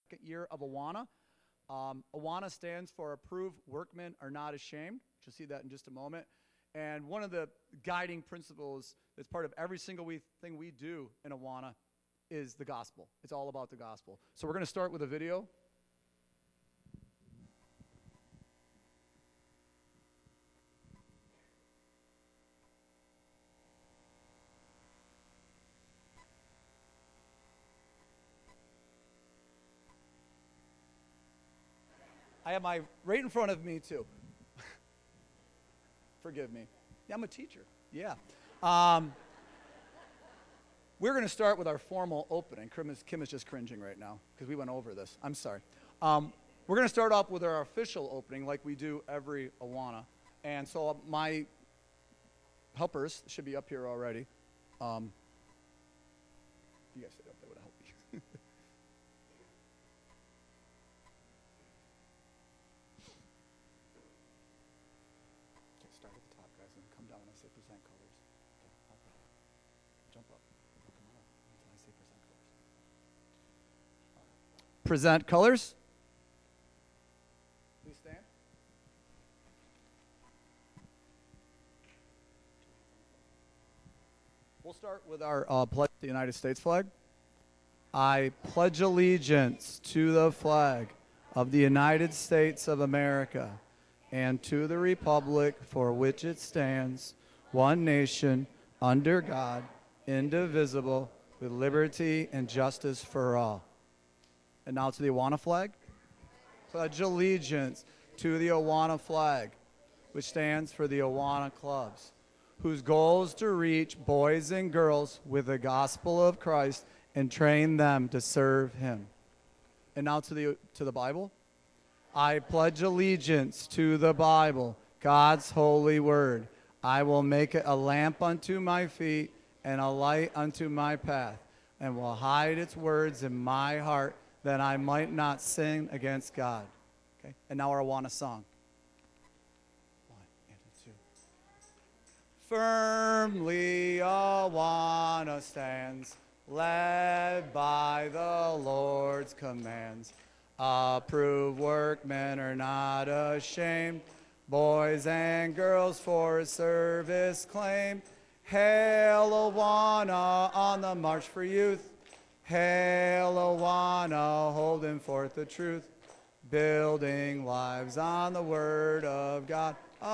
year of Awana. Awana stands for Approved Workmen Are Not Ashamed. You'll see that in just a moment. And one of the guiding principles that's part of every single thing we do in Awana is the gospel. It's all about the gospel. So we're going to start with a video. I have my right in front of me, too. Forgive me. Yeah, I'm a teacher. Yeah. We're going to start with our formal opening. Kim is just cringing right now because we went over this. I'm sorry. We're going to start off with our official opening like we do every Awana. And so my helpers should be up here already. You guys sit up, that would help me. Start at the top, guys, and come down when I say present colors. Okay, jump up. Come on up until I say present colors. Present colors. Please stand. We'll start with our pledge to the United States flag. I pledge allegiance to the flag of the United States of America and to the republic for which it stands, one nation, under God, indivisible, with liberty and justice for all. And now to the Awana flag. Pledge allegiance to the Awana flag, which stands for the Awana clubs, whose goal is to reach boys and girls with the gospel of Christ and train them to serve him. And now to the Bible. I pledge allegiance to the Bible, God's holy word. I will make it a lamp unto my feet and a light unto my path, and will hide its words in my heart that I might not sin against God. Okay? And now our Awana song. 1 and 2. Firmly Awana stands, led by the Lord's commands. Approved workmen are not ashamed, boys and girls for service claim. Hail Awana on the march for youth. Hail Awana holding forth the truth, building lives on the word of God.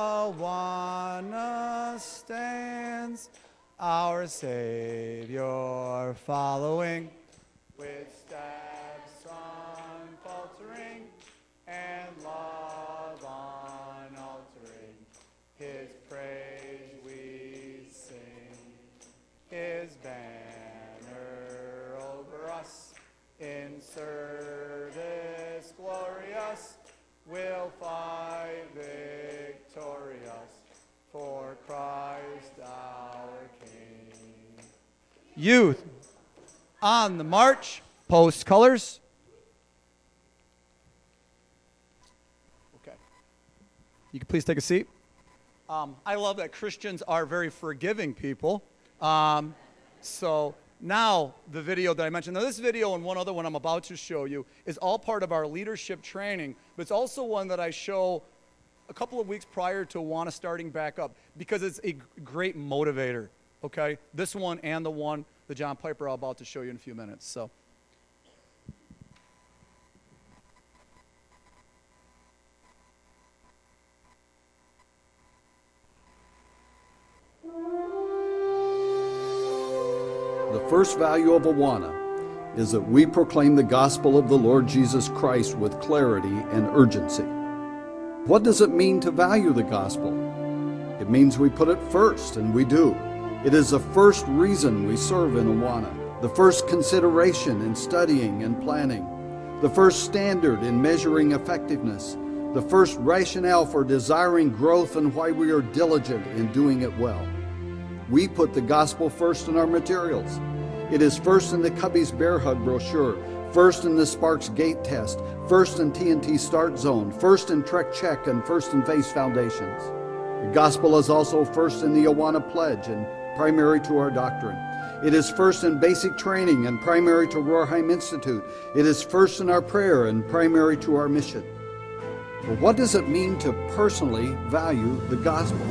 Awana stands, our Savior following, with steps unfaltering and love unaltering. His praise we sing, his banner over us, in service glorious, we'll fight victorious for Christ our King. Youth, on the march, post colors. Okay. You can please take a seat. I love that Christians are very forgiving people. So now the video that I mentioned, now this video and one other one I'm about to show you is all part of our leadership training, but it's also one that I show a couple of weeks prior to Awana starting back up because it's a great motivator, okay? This one and the one that John Piper I'm about to show you in a few minutes. So. The first value of Awana is that we proclaim the gospel of the Lord Jesus Christ with clarity and urgency. What does it mean to value the gospel? It means we put it first, and we do. It is the first reason we serve in Awana, the first consideration in studying and planning, the first standard in measuring effectiveness, the first rationale for desiring growth, and why we are diligent in doing it well. We put the gospel first in our materials. It is first in the Cubby's Bear Hug brochure, first in the Sparks Gate test, first in TNT Start Zone, first in Trek Check, and first in Face Foundations. The gospel is also first in the Awana Pledge and primary to our doctrine. It is first in basic training and primary to Rorheim Institute. It is first in our prayer and primary to our mission. But what does it mean to personally value the gospel?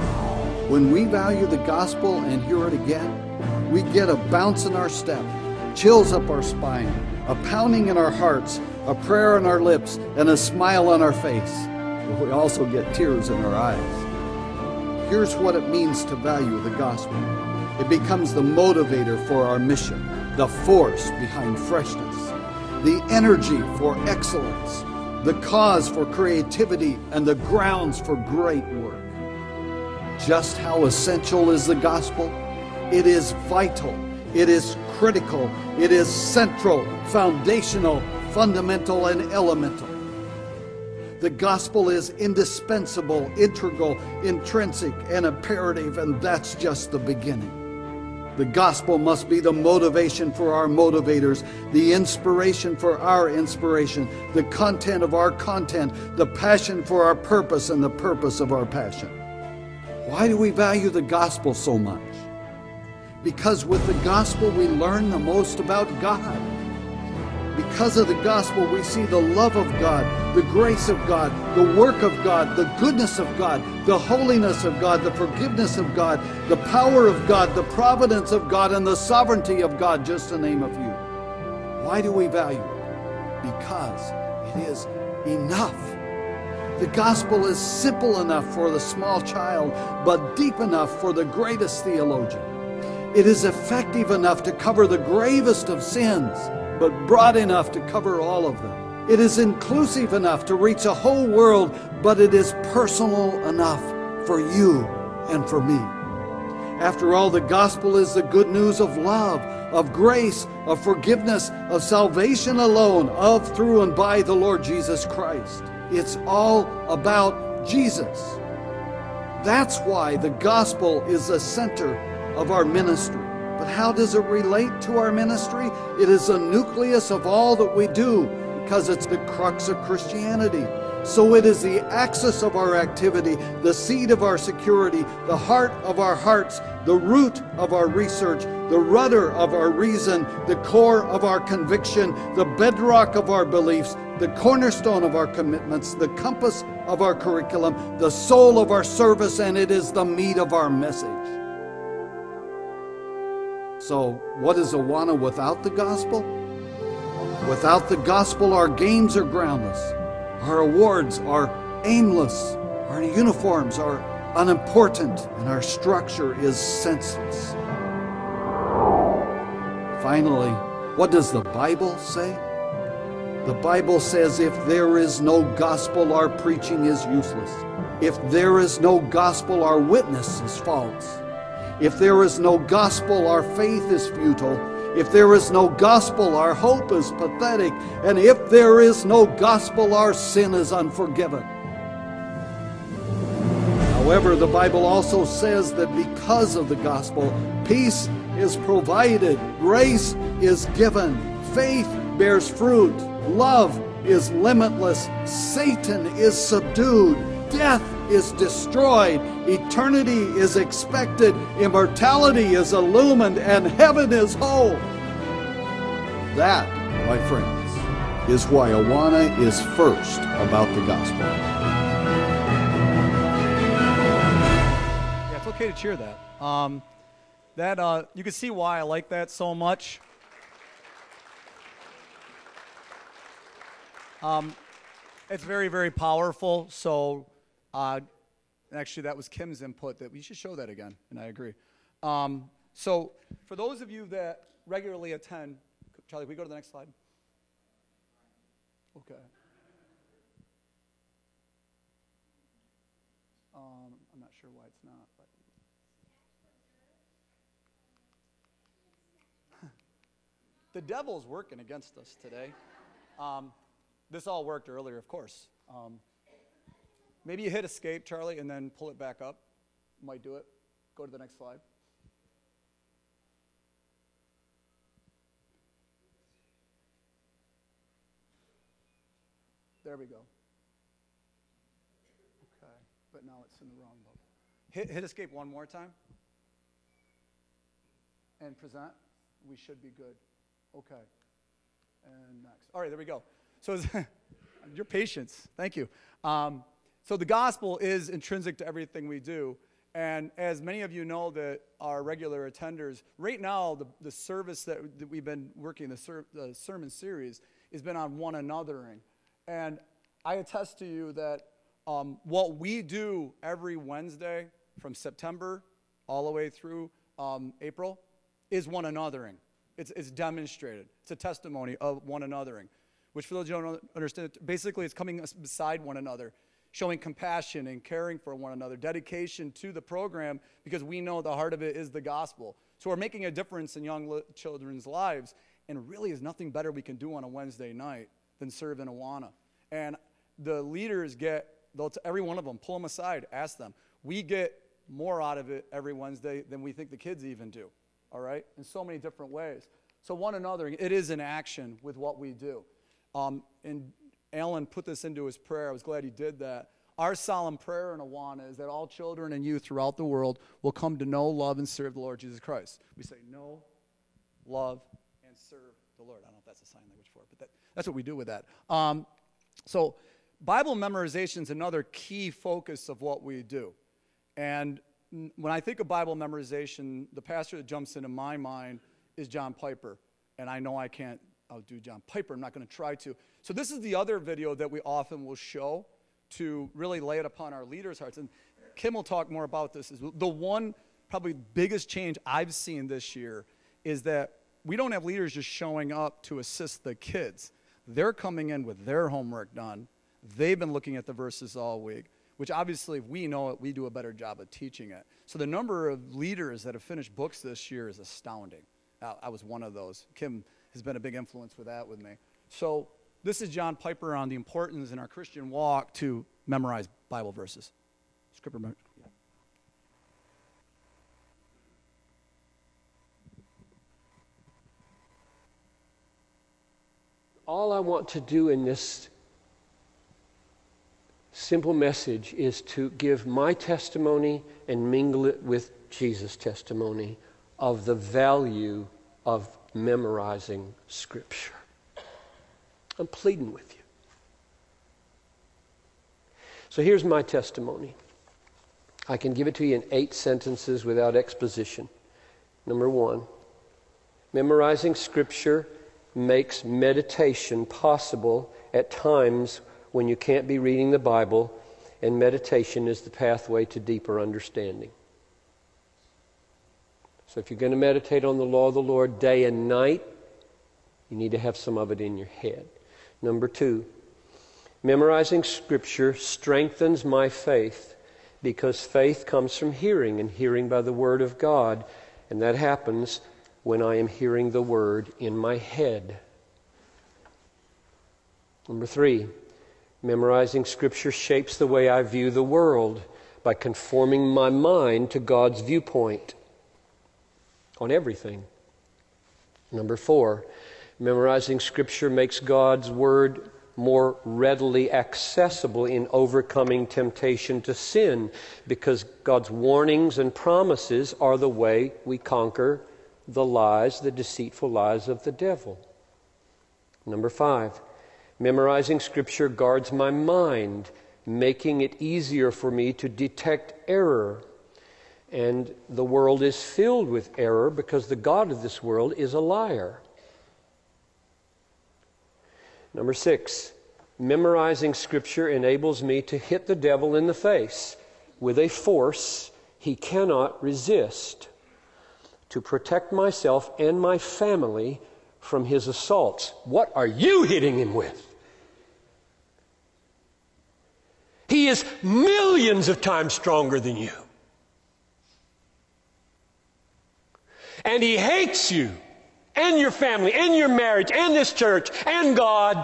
When we value the gospel and hear it again, we get a bounce in our step, chills up our spine, a pounding in our hearts, a prayer on our lips, and a smile on our face. But we also get tears in our eyes. Here's what it means to value the gospel. It becomes the motivator for our mission, the force behind freshness, the energy for excellence, the cause for creativity, and the grounds for great work. Just how essential is the gospel? It is vital. It is critical. It is central, foundational, fundamental, and elemental. The gospel is indispensable, integral, intrinsic, and imperative, and that's just the beginning. The gospel must be the motivation for our motivators, the inspiration for our inspiration, the content of our content, the passion for our purpose, and the purpose of our passion. Why do we value the gospel so much? Because with the gospel we learn the most about God. Because of the gospel we see the love of God, the grace of God, the work of God, the goodness of God, the holiness of God, the forgiveness of God, the power of God, the providence of God, and the sovereignty of God, just to name a few. Why do we value it? Because it is enough. The gospel is simple enough for the small child, but deep enough for the greatest theologian. It is effective enough to cover the gravest of sins, but broad enough to cover all of them. It is inclusive enough to reach a whole world, but it is personal enough for you and for me. After all, the gospel is the good news of love, of grace, of forgiveness, of salvation alone, of, through, and by the Lord Jesus Christ. It's all about Jesus. That's why the gospel is the center of our ministry. But how does it relate to our ministry? It is the nucleus of all that we do because it's the crux of Christianity. So it is the axis of our activity, the seed of our security, the heart of our hearts, the root of our research, the rudder of our reason, the core of our conviction, the bedrock of our beliefs, the cornerstone of our commitments, the compass of our curriculum, the soul of our service, and it is the meat of our message. So, what is Awana without the gospel? Without the gospel, our games are groundless. Our awards are aimless. Our uniforms are unimportant, and our structure is senseless. Finally, what does the Bible say? The Bible says, if there is no gospel, our preaching is useless. If there is no gospel, our witness is false. If there is no gospel, our faith is futile. If there is no gospel, our hope is pathetic. And if there is no gospel, our sin is unforgiven. However, the Bible also says that because of the gospel, peace is provided, grace is given, faith bears fruit, love is limitless, Satan is subdued, death is destroyed, eternity is expected, immortality is illumined, and heaven is whole. That, my friends, is why Awana is first about the gospel. Yeah, it's okay to cheer that. You can see why I like that so much. It's very, very powerful. So, actually, that was Kim's input that we should show that again, and I agree. So, for those of you that regularly attend, Charlie, can we go to the next slide? Okay. I'm not sure why it's not, but the devil's working against us today. This all worked earlier, of course. Maybe you hit escape, Charlie, and then pull it back up. Might do it. Go to the next slide. There we go. Okay, but now it's in the wrong mode. Hit escape one more time. and present. We should be good. Okay. And next. All right, there we go. So your patience. Thank you. So the gospel is intrinsic to everything we do. And as many of you know that are regular attenders, right now the service that we've been working, the sermon series, has been on one anothering. And I attest to you that what we do every Wednesday from September all the way through April is one anothering. It's demonstrated. It's a testimony of one anothering, which for those who don't understand, basically it's coming beside one another, showing compassion and caring for one another, dedication to the program, because we know the heart of it is the gospel. So we're making a difference in young children's lives, and really there's nothing better we can do on a Wednesday night than serve in Awana. And the leaders every one of them, pull them aside, ask them. We get more out of it every Wednesday than we think the kids even do, all right, in so many different ways. So one another, it is an action with what we do. And Alan put this into his prayer. I was glad he did that. Our solemn prayer in Awana is that all children and youth throughout the world will come to know, love, and serve the Lord Jesus Christ. We say know, love, and serve the Lord. I don't know if that's a sign language for it, but that's what we do with that. So Bible memorization is another key focus of what we do. And when I think of Bible memorization, the pastor that jumps into my mind is John Piper. And I know I can't outdo John Piper. I'm not going to try to. So this is the other video that we often will show to really lay it upon our leaders' hearts. And Kim will talk more about this. The one probably biggest change I've seen this year is that we don't have leaders just showing up to assist the kids. They're coming in with their homework done. They've been looking at the verses all week, which obviously if we know it, we do a better job of teaching it. So the number of leaders that have finished books this year is astounding. I was one of those. Kim has been a big influence with that with me. So this is John Piper on the importance in our Christian walk to memorize Bible verses. Scripture. Yeah. All I want to do in this simple message is to give my testimony and mingle it with Jesus' testimony of the value of memorizing Scripture. I'm pleading with you. So here's my testimony. I can give it to you in 8 sentences without exposition. Number 1, memorizing Scripture makes meditation possible at times when you can't be reading the Bible, and meditation is the pathway to deeper understanding. So if you're going to meditate on the law of the Lord day and night, you need to have some of it in your head. Number 2, memorizing Scripture strengthens my faith, because faith comes from hearing, and hearing by the Word of God, and that happens when I am hearing the Word in my head. Number 3, memorizing Scripture shapes the way I view the world by conforming my mind to God's viewpoint on everything. Number 4, memorizing Scripture makes God's Word more readily accessible in overcoming temptation to sin, because God's warnings and promises are the way we conquer the lies, the deceitful lies of the devil. Number 5, memorizing Scripture guards my mind, making it easier for me to detect error. And the world is filled with error because the God of this world is a liar. Number 6, memorizing Scripture enables me to hit the devil in the face with a force he cannot resist, to protect myself and my family from his assaults. What are you hitting him with? He is millions of times stronger than you. And he hates you and your family and your marriage and this church and God.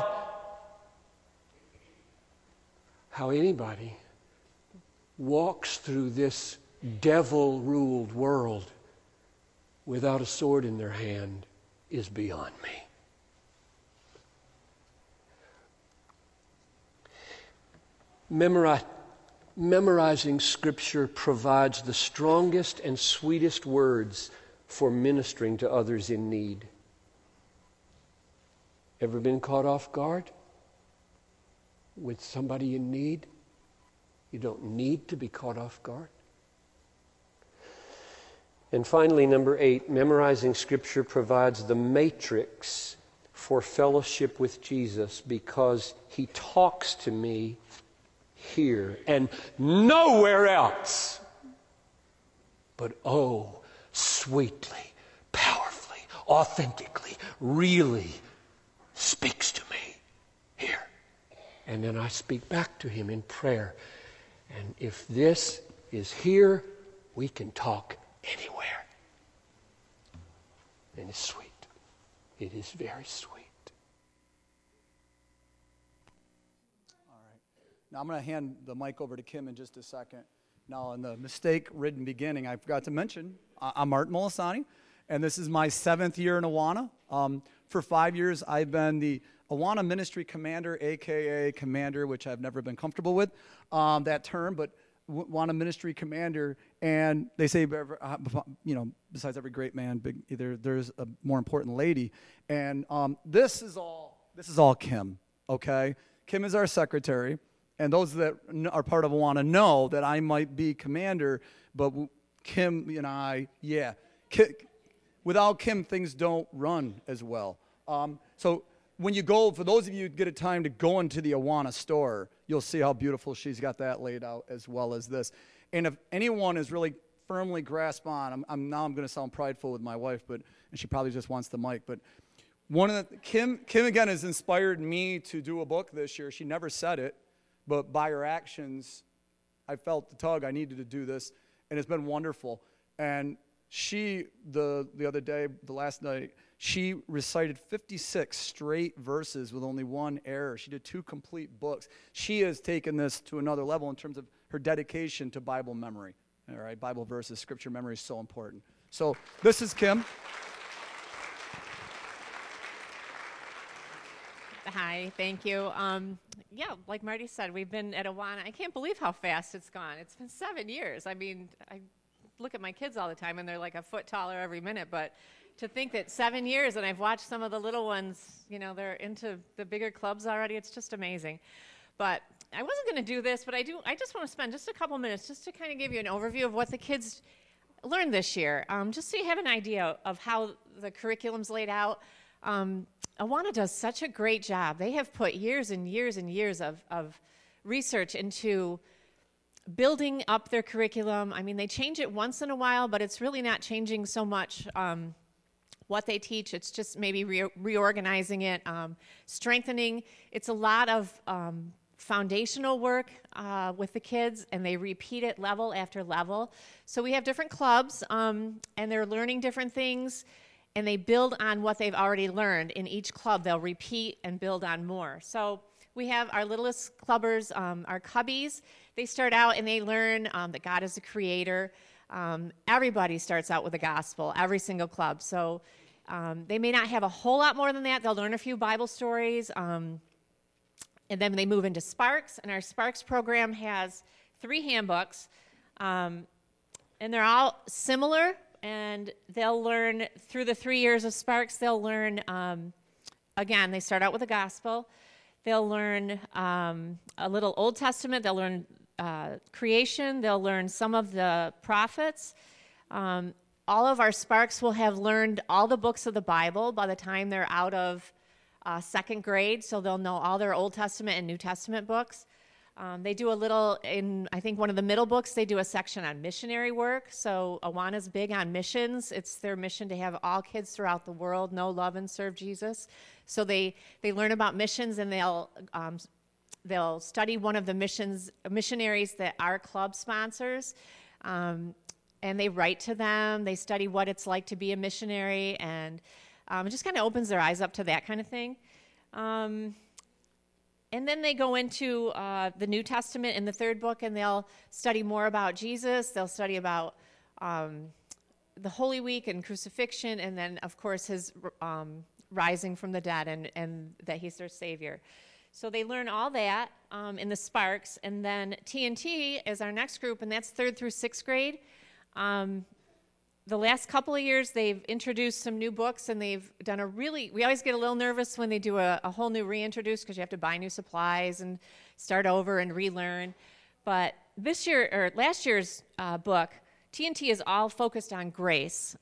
How anybody walks through this devil-ruled world without a sword in their hand is beyond me. Memorizing Scripture provides the strongest and sweetest words for ministering to others in need. Ever been caught off guard with somebody in need? You don't need to be caught off guard. And finally, number 8, memorizing Scripture provides the matrix for fellowship with Jesus, because He talks to me here and nowhere else. But oh, sweetly, powerfully, authentically, really speaks to me here. And then I speak back to Him in prayer. And if this is here, we can talk anywhere. And it's sweet. It is very sweet. All right. Now I'm going to hand the mic over to Kim in just a second. Now, in the mistake-ridden beginning, I forgot to mention, I'm Martin Molisani, and this is my 7th year in Awana. For 5 years, I've been the Awana Ministry Commander, a.k.a. Commander, which I've never been comfortable with that term, but Awana Ministry Commander. And they say, besides every great man, there's a more important lady. And this is all Kim, okay? Kim is our secretary. And those that are part of Awana know that I might be commander, but Kim and I, without Kim, things don't run as well. So when you go, for those of you who get a time to go into the Awana store, you'll see how beautiful she's got that laid out, as well as this. And if anyone is really firmly grasped on, I'm going to sound prideful with my wife, and she probably just wants the mic, but Kim again has inspired me to do a book this year. She never said it, but by her actions, I felt the tug. I needed to do this, and it's been wonderful. And she, the other day, the last night, she recited 56 straight verses with only one error. She did 2 complete books. She has taken this to another level in terms of her dedication to Bible memory. All right, Bible verses, Scripture memory is so important. So this is Kim. Hi, thank you. Like Marty said, we've been at Awana. I can't believe how fast it's gone. It's been 7 years. I mean, I look at my kids all the time, and they're like a foot taller every minute. But to think that 7 years, and I've watched some of the little ones, they're into the bigger clubs already. It's just amazing. But I wasn't going to do this, but I just want to spend just a couple minutes just to kind of give you an overview of what the kids learned this year, just so you have an idea of how the curriculum's laid out. Awana does such a great job. They have put years and years and years of research into building up their curriculum. I mean, they change it once in a while, but it's really not changing so much what they teach. It's just maybe reorganizing it, strengthening. It's a lot of foundational work with the kids, and they repeat it level after level. So we have different clubs, and they're learning different things. And they build on what they've already learned. In each club, they'll repeat and build on more. So we have our littlest clubbers, our cubbies. They start out and they learn that God is the creator. Everybody starts out with the gospel, every single club. So they may not have a whole lot more than that. They'll learn a few Bible stories. And then they move into Sparks. And our Sparks program has 3 handbooks. And they're all similar. And they'll learn, through the 3 years of Sparks, they'll learn, again, they start out with the gospel. They'll learn a little Old Testament. They'll learn creation. They'll learn some of the prophets. All of our Sparks will have learned all the books of the Bible by the time they're out of 2nd grade, so they'll know all their Old Testament and New Testament books. They do a little, in I think one of the middle books, they do a section on missionary work. So Awana's big on missions. It's their mission to have all kids throughout the world know, love, and serve Jesus. So they learn about missions, and they'll study one of the missionaries that our club sponsors. And they write to them. They study what it's like to be a missionary, and it just kind of opens their eyes up to that kind of thing. And then they go into the New Testament in the 3rd book, and they'll study more about Jesus. They'll study about the Holy Week and crucifixion, and then, of course, his rising from the dead and that he's their Savior. So they learn all that in the Sparks. And then TNT is our next group, and that's 3rd through 6th grade. the last couple of years, they've introduced some new books, and they've done we always get a little nervous when they do a whole new reintroduce, because you have to buy new supplies and start over and relearn. But last year's book, TNT is all focused on grace,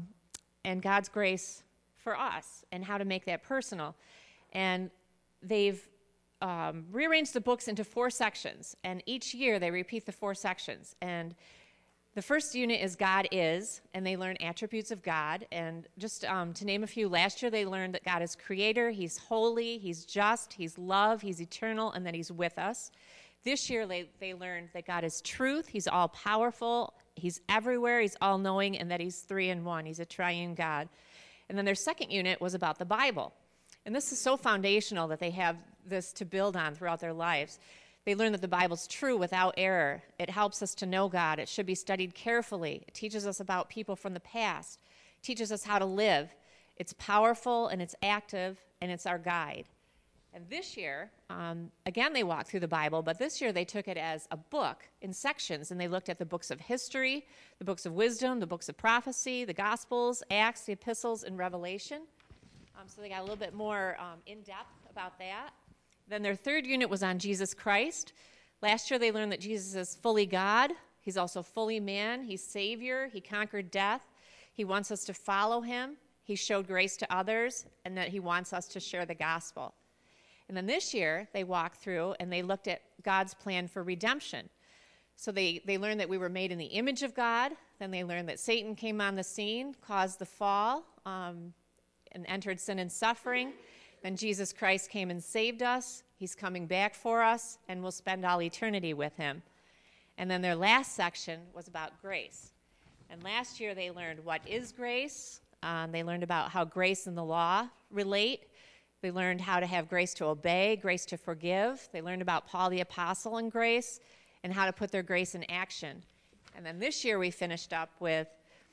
and God's grace for us, and how to make that personal. And they've rearranged the books into 4 sections, and each year they repeat the 4 sections. And the first unit is God is, and they learn attributes of God. And just to name a few, last year they learned that God is creator, he's holy, he's just, he's love, he's eternal, and that he's with us. This year they learned that God is truth, he's all powerful, he's everywhere, he's all knowing, and that he's 3 in 1, he's a triune God. And then their second unit was about the Bible. And this is so foundational that they have this to build on throughout their lives. They learn that the Bible's true without error. It helps us to know God. It should be studied carefully. It teaches us about people from the past. It teaches us how to live. It's powerful, and it's active, and it's our guide. And this year, again, they walked through the Bible, but this year they took it as a book in sections, and they looked at the books of history, the books of wisdom, the books of prophecy, the Gospels, Acts, the epistles, and Revelation. So they got a little bit more in-depth about that. Then their third unit was on Jesus Christ. Last year they learned that Jesus is fully God. He's also fully man. He's Savior. He conquered death. He wants us to follow him. He showed grace to others, and that he wants us to share the gospel. And then this year they walked through and they looked at God's plan for redemption. So they learned that we were made in the image of God. Then they learned that Satan came on the scene, caused the fall, and entered sin and suffering. Then Jesus Christ came and saved us. He's coming back for us, and we'll spend all eternity with him. And then their last section was about grace. And last year they learned what is grace. They learned about how grace and the law relate. They learned how to have grace to obey, grace to forgive. They learned about Paul the Apostle and grace, and how to put their grace in action. And then this year we finished up with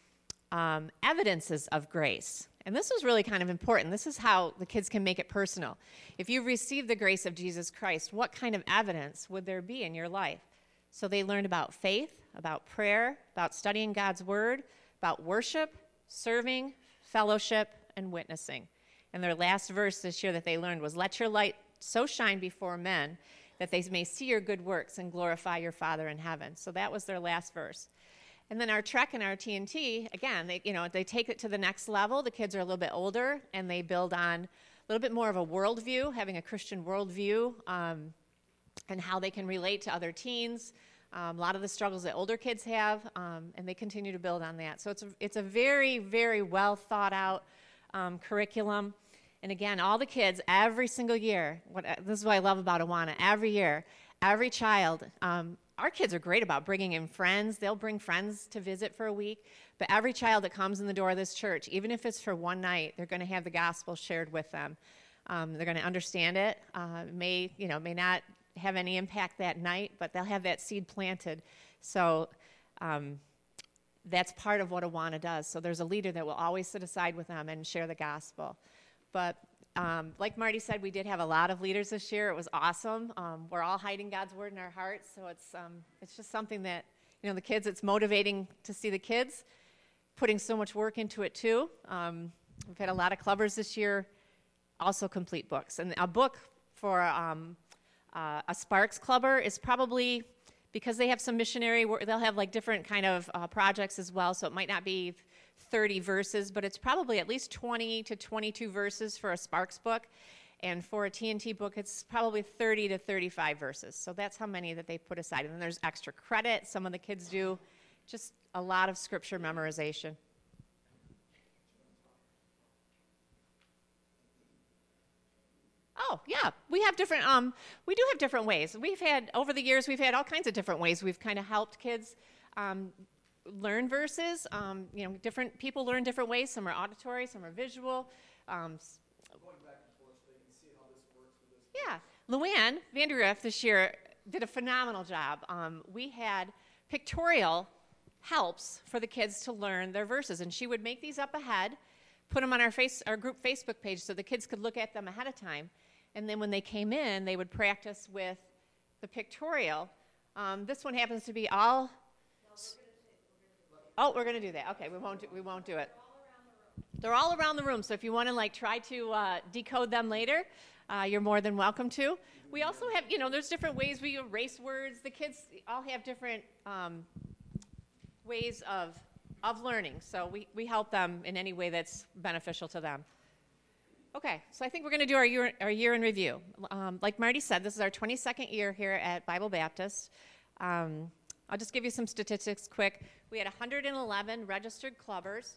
evidences of grace. And this was really kind of important. This is how the kids can make it personal. If you've received the grace of Jesus Christ, what kind of evidence would there be in your life? So they learned about faith, about prayer, about studying God's word, about worship, serving, fellowship, and witnessing. And their last verse this year that they learned was, "Let your light so shine before men that they may see your good works and glorify your Father in heaven." So that was their last verse. And then our Trek and our TNT, again, they take it to the next level. The kids are a little bit older, and they build on a little bit more of a worldview, having a Christian worldview, and how they can relate to other teens, a lot of the struggles that older kids have, and they continue to build on that. So it's a very, very well thought out curriculum. And again, all the kids, every single year, this is what I love about Awana, every year, every child, our kids are great about bringing in friends. They'll bring friends to visit for a week. But every child that comes in the door of this church, even if it's for one night, they're going to have the gospel shared with them. They're going to understand it. May not have any impact that night, but they'll have that seed planted. So that's part of what Awana does. So there's a leader that will always sit aside with them and share the gospel. But like Marty said, we did have a lot of leaders this year. It was awesome. We're all hiding God's word in our hearts, so it's just something that, the kids, it's motivating to see the kids putting so much work into it too. We've had a lot of clubbers this year, also complete books. And a book for a Sparks clubber is probably, because they have some missionary work, they'll have like different kind of projects as well, so it might not be 30 verses, but it's probably at least 20 to 22 verses for a Sparks book. And for a TNT book, it's probably 30 to 35 verses. So that's how many that they put aside. And then there's extra credit. Some of the kids do just a lot of scripture memorization. Oh, yeah, we do have different ways. Over the years, we've had all kinds of different ways. We've kind of helped kids learn verses. Different people learn different ways. Some are auditory, some are visual. Going back and forth so they can see how this works with this. Yeah, Luann Vandergriff this year did a phenomenal job. We had pictorial helps for the kids to learn their verses, and she would make these up ahead, put them on our group Facebook page so the kids could look at them ahead of time. And then when they came in, they would practice with the pictorial. This one happens to be all... Oh, we're going to do that. Okay, we won't do it. They're all around the room, so if you want to like try to decode them later, you're more than welcome to. We also have, there's different ways we erase words. The kids all have different ways of learning, so we help them in any way that's beneficial to them. Okay, so I think we're going to do our year in review. Like Marty said, this is our 22nd year here at Bible Baptist. I'll just give you some statistics quick. We had 111 registered clubbers,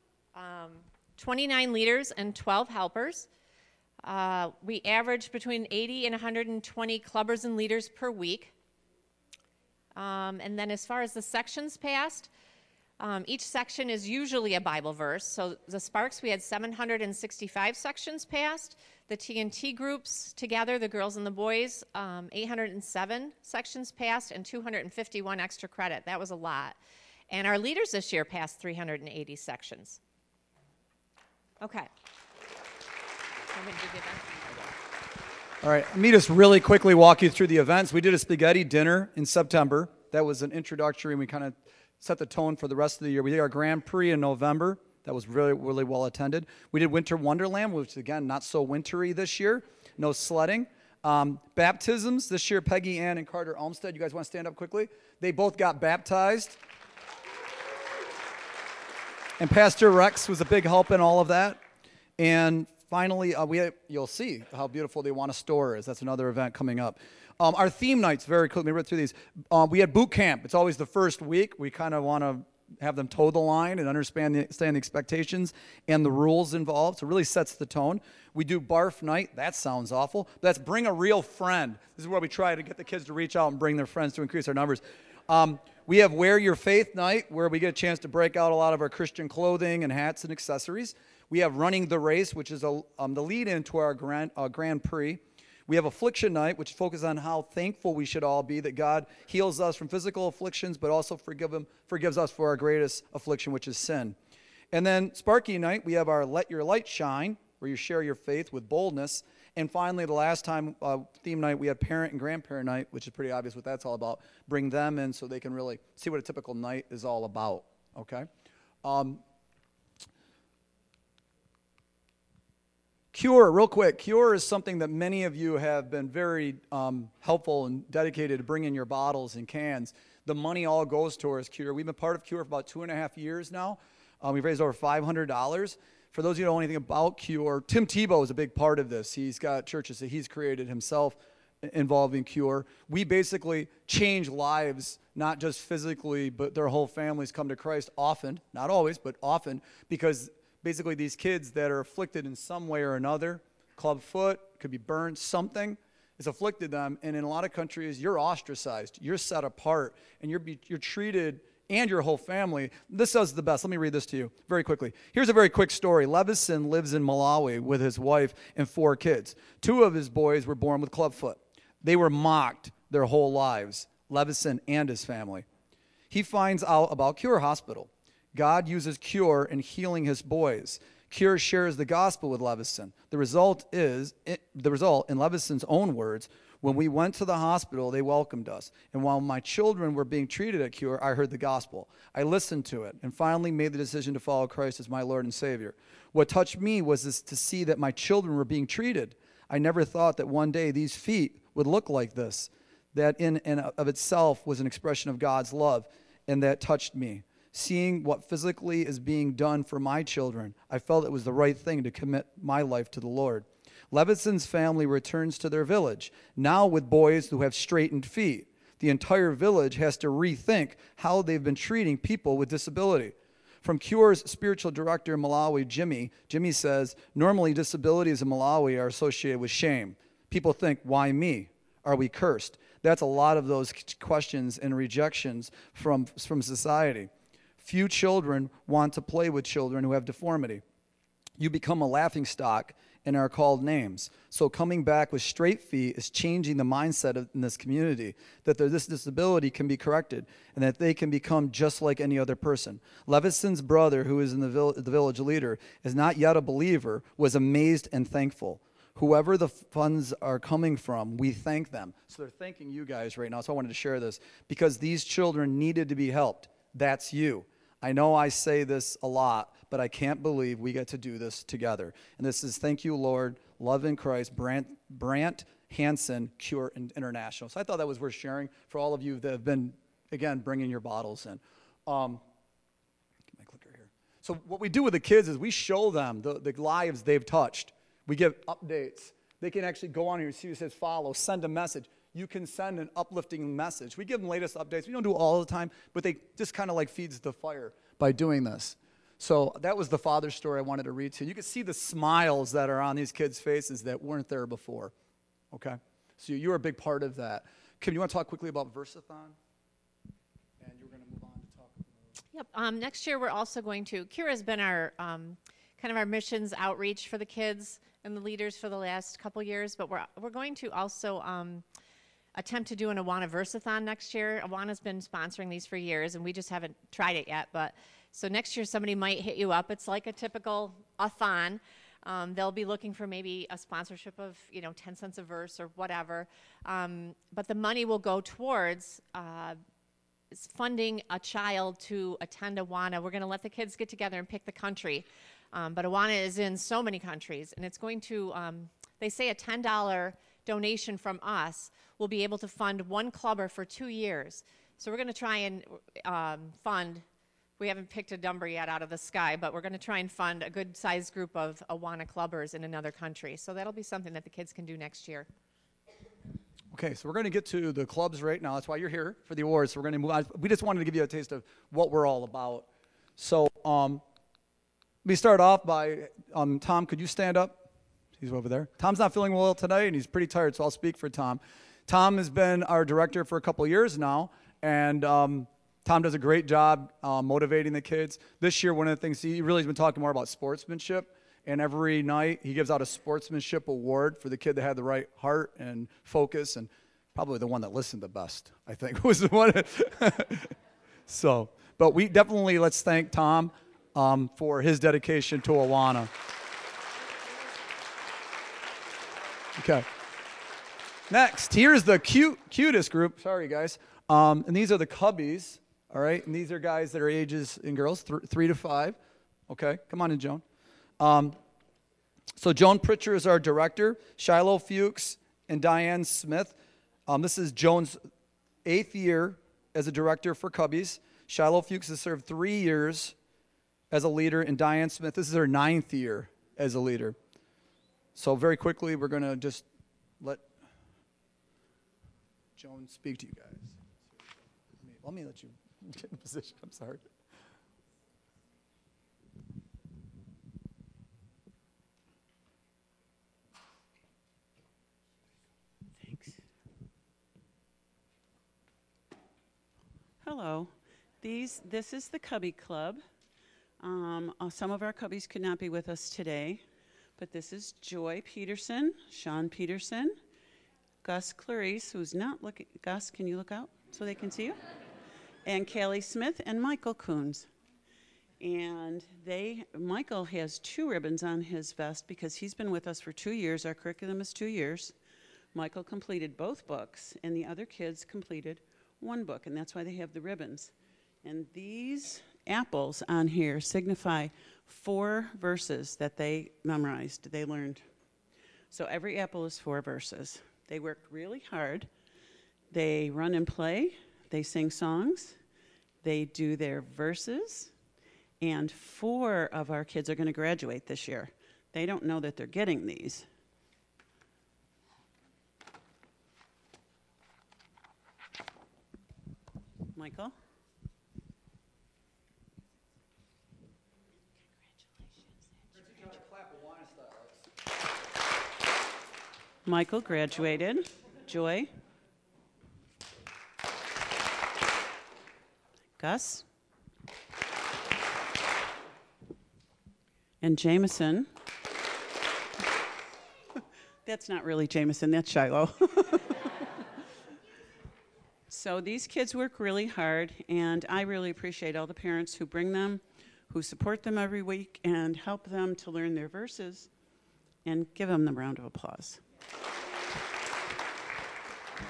29 leaders, and 12 helpers. We averaged between 80 and 120 clubbers and leaders per week. And then as far as the sections passed, each section is usually a Bible verse. So the Sparks, we had 765 sections passed. The TNT groups together, the girls and the boys, 807 sections passed and 251 extra credit. That was a lot. And our leaders this year passed 380 sections. Okay. All right, let me just really quickly walk you through the events. We did a spaghetti dinner in September. That was an introductory, and we kind of set the tone for the rest of the year. We did our Grand Prix in November. That was really, really well attended. We did Winter Wonderland, which, again, not so wintry this year. No sledding. Baptisms this year, Peggy Ann and Carter Olmsted. You guys want to stand up quickly? They both got baptized. And Pastor Rex was a big help in all of that. And finally, you'll see how beautiful the Awana store is. That's another event coming up. Our theme nights, very cool. Let me read through these. We had boot camp. It's always the first week. We kind of want to have them toe the line and understand the expectations and the rules involved. So it really sets the tone. We do barf night. That sounds awful. That's bring a real friend. This is where we try to get the kids to reach out and bring their friends to increase our numbers. We have Wear Your Faith night, where we get a chance to break out a lot of our Christian clothing and hats and accessories. We have Running the Race, which is the lead-in to our Grand Prix. We have Affliction night, which focuses on how thankful we should all be that God heals us from physical afflictions, but also forgives us for our greatest affliction, which is sin. And then Sparky night, we have our Let Your Light Shine, where you share your faith with boldness. And finally, the last time theme night, we had Parent and Grandparent night, which is pretty obvious what that's all about. Bring them in so they can really see what a typical night is all about, okay? Cure, real quick. Cure is something that many of you have been very helpful and dedicated to bring in your bottles and cans. The money all goes towards Cure. We've been part of Cure for about 2.5 years now. We've raised over $500. For those of you who don't know anything about Cure, Tim Tebow is a big part of this. He's got churches that he's created himself involving Cure. We basically change lives, not just physically, but their whole families come to Christ often, not always, but often, because basically these kids that are afflicted in some way or another, clubfoot, could be burned, something has afflicted them, and in a lot of countries, you're ostracized, you're set apart, and you're treated, and your whole family. This does the best. Let me read this to you very quickly. Here's a very quick story. Levison lives in Malawi with his wife and 4 kids. 2 of his boys were born with clubfoot. They were mocked their whole lives, Levison and his family. He finds out about Cure Hospital. God uses Cure in healing his boys. Cure shares the gospel with Levison. The result, in Levison's own words, when we went to the hospital, they welcomed us. And while my children were being treated at Cure, I heard the gospel. I listened to it and finally made the decision to follow Christ as my Lord and Savior. What touched me was to see that my children were being treated. I never thought that one day these feet would look like this. That in and of itself was an expression of God's love, and that touched me. Seeing what physically is being done for my children, I felt it was the right thing to commit my life to the Lord. Levison's family returns to their village, now with boys who have straightened feet. The entire village has to rethink how they've been treating people with disability. From Cure's spiritual director in Malawi, Jimmy says, normally disabilities in Malawi are associated with shame. People think, why me? Are we cursed? That's a lot of those questions and rejections from society. Few children want to play with children who have deformity. You become a laughingstock and are called names. So coming back with straight feet is changing the mindset in this community, that this disability can be corrected and that they can become just like any other person. Levison's brother, who is in the village leader, is not yet a believer, was amazed and thankful. Whoever the funds are coming from, we thank them. So they're thanking you guys right now. So I wanted to share this because these children needed to be helped. That's you. I know I say this a lot, but I can't believe we get to do this together. And this is Thank You, Lord, Love in Christ, Brant Hansen, Cure International. So I thought that was worth sharing for all of you that have been, again, bringing your bottles in. Get my clicker here. So what we do with the kids is we show them the lives they've touched. We give updates. They can actually go on here and see it says follow, send a message. You can send an uplifting message. We give them latest updates. We don't do it all the time, but they just kind of like feeds the fire by doing this. So that was the father's story I wanted to read to you. You can see the smiles that are on these kids' faces that weren't there before. Okay? So you're a big part of that. Kim, you want to talk quickly about Versathon? And you're going to move on to talk about... Yep. Next year, we're also going to... Cure has been our kind of our missions outreach for the kids and the leaders for the last couple years, but we're going to also attempt to do an Awana Versathon next year. Awana's been sponsoring these for years, and we just haven't tried it yet. But so next year, somebody might hit you up. It's like a typical a-thon. They'll be looking for maybe a sponsorship of 10 cents a verse or whatever. But the money will go towards funding a child to attend Awana. We're going to let the kids get together and pick the country. But Awana is in so many countries, and it's going to, they say a $10 donation from us will be able to fund one clubber for 2 years. So we're going to try and fund, we haven't picked a number yet out of the sky, but we're going to try and fund a good-sized group of Awana clubbers in another country. So that'll be something that the kids can do next year. Okay, so we're going to get to the clubs right now. That's why you're here for the awards. So we're going to move on. We just wanted to give you a taste of what we're all about. So we start off by, Tom, could you stand up? He's over there. Tom's not feeling well tonight, and he's pretty tired, so I'll speak for Tom. Tom has been our director for a couple of years now, and Tom does a great job motivating the kids. This year, one of the things, he really has been talking more about sportsmanship, and every night he gives out a sportsmanship award for the kid that had the right heart and focus, and probably the one that listened the best, I think, was the one. So, but we definitely, let's thank Tom for his dedication to Awana. Okay. Next, here's the cutest group. Sorry, guys. And these are the Cubbies, all right? And these are guys that are ages, and girls, 3 to 5. Okay, come on in, Joan. So Joan Pritchard is our director. Shiloh Fuchs and Diane Smith. This is Joan's 8th year as a director for Cubbies. Shiloh Fuchs has served 3 years as a leader, and Diane Smith, this is her 9th year as a leader. So very quickly, we're going to just let Joan speak to you guys. Let me let you get in position. I'm sorry. Thanks. Hello. This is the Cubby Club. Some of our Cubbies could not be with us today, but this is Joy Peterson, Sean Peterson, Gus Clarice, who's not looking. Gus, can you look out so they can see you? And Callie Smith and Michael Coons. And Michael has 2 ribbons on his vest because he's been with us for 2 years. Our curriculum is 2 years. Michael completed both books, and the other kids completed 1 book, and that's why they have the ribbons. And these apples on here signify 4 verses that they memorized, they learned. So every apple is 4 verses. They work really hard. They run and play. They sing songs. They do their verses. And 4 of our kids are going to graduate this year. They don't know that they're getting these. Michael? Michael graduated. Joy? Gus? And Jameson. That's not really Jameson, that's Shiloh. So these kids work really hard, and I really appreciate all the parents who bring them, who support them every week, and help them to learn their verses, and give them the round of applause.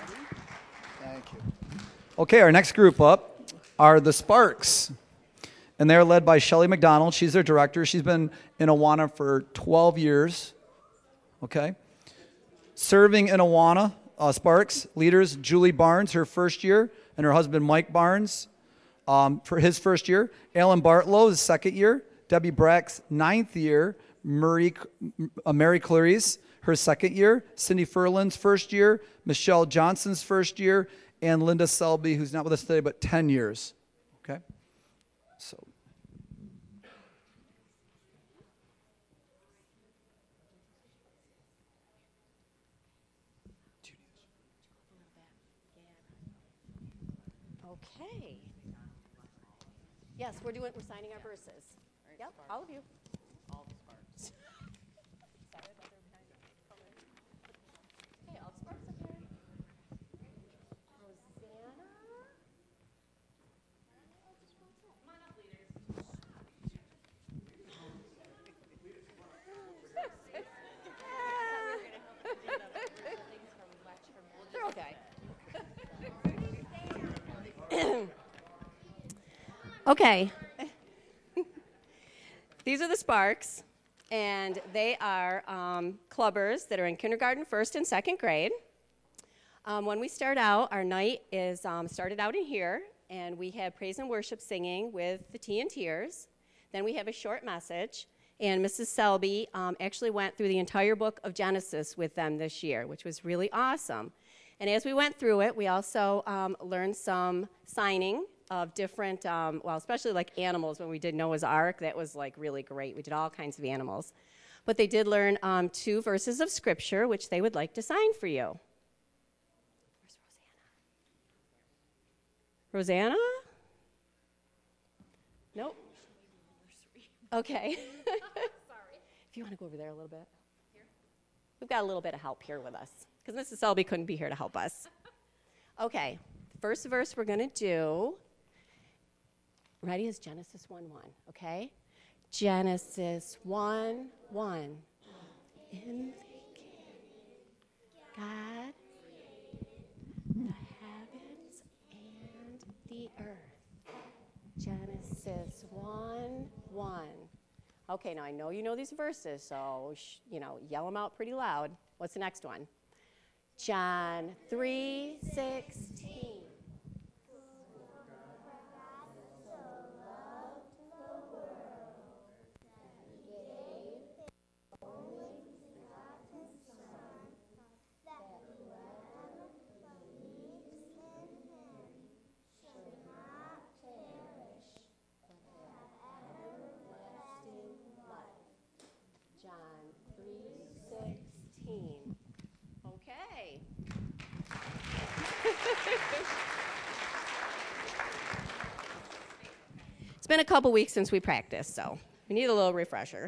Thank you. Okay, our next group up are the Sparks. and they're led by Shelly McDonald. She's their director. She's been in Awana for 12 years. Okay. Serving in Awana, Sparks leaders, Julie Barnes, her first year, and her husband, Mike Barnes, for his first year. Alan Bartlow, his second year. Debbie Brack's 9th year. Mary Clarice, her second year. Cindy Furlan's first year. Michelle Johnson's first year. And Linda Selby, who's not with us today, but 10 years. Okay? So. Okay. Yes, we're signing our verses. Yep, all of you. All the Sparks. Okay, all the Sparks up here. Rosanna. Come on up, leaders. They're okay. Okay. These are the Sparks, and they are clubbers that are in kindergarten, first and second grade. When we start out, our night is started out in here, and we have praise and worship singing with the Tea and Tears. Then we have a short message, and Mrs. Selby actually went through the entire book of Genesis with them this year, which was really awesome. And as we went through it, we also learned some signing of different, well, especially like animals. When we did Noah's Ark, that was like really great. We did all kinds of animals. But they did learn 2 verses of Scripture, which they would like to sign for you. Where's Rosanna? Rosanna? Nope. Okay. Sorry. If you want to go over there a little bit. Here? We've got a little bit of help here with us, because Mrs. Selby couldn't be here to help us. Okay, first verse we're going to do, ready, is Genesis 1:1, okay? Genesis 1:1. In the beginning, God created the heavens and the earth. Genesis 1:1. Okay, now I know you know these verses, so yell them out pretty loud. What's the next one? John 3:16. John 3:16. Okay. It's been a couple weeks since we practiced, so we need a little refresher.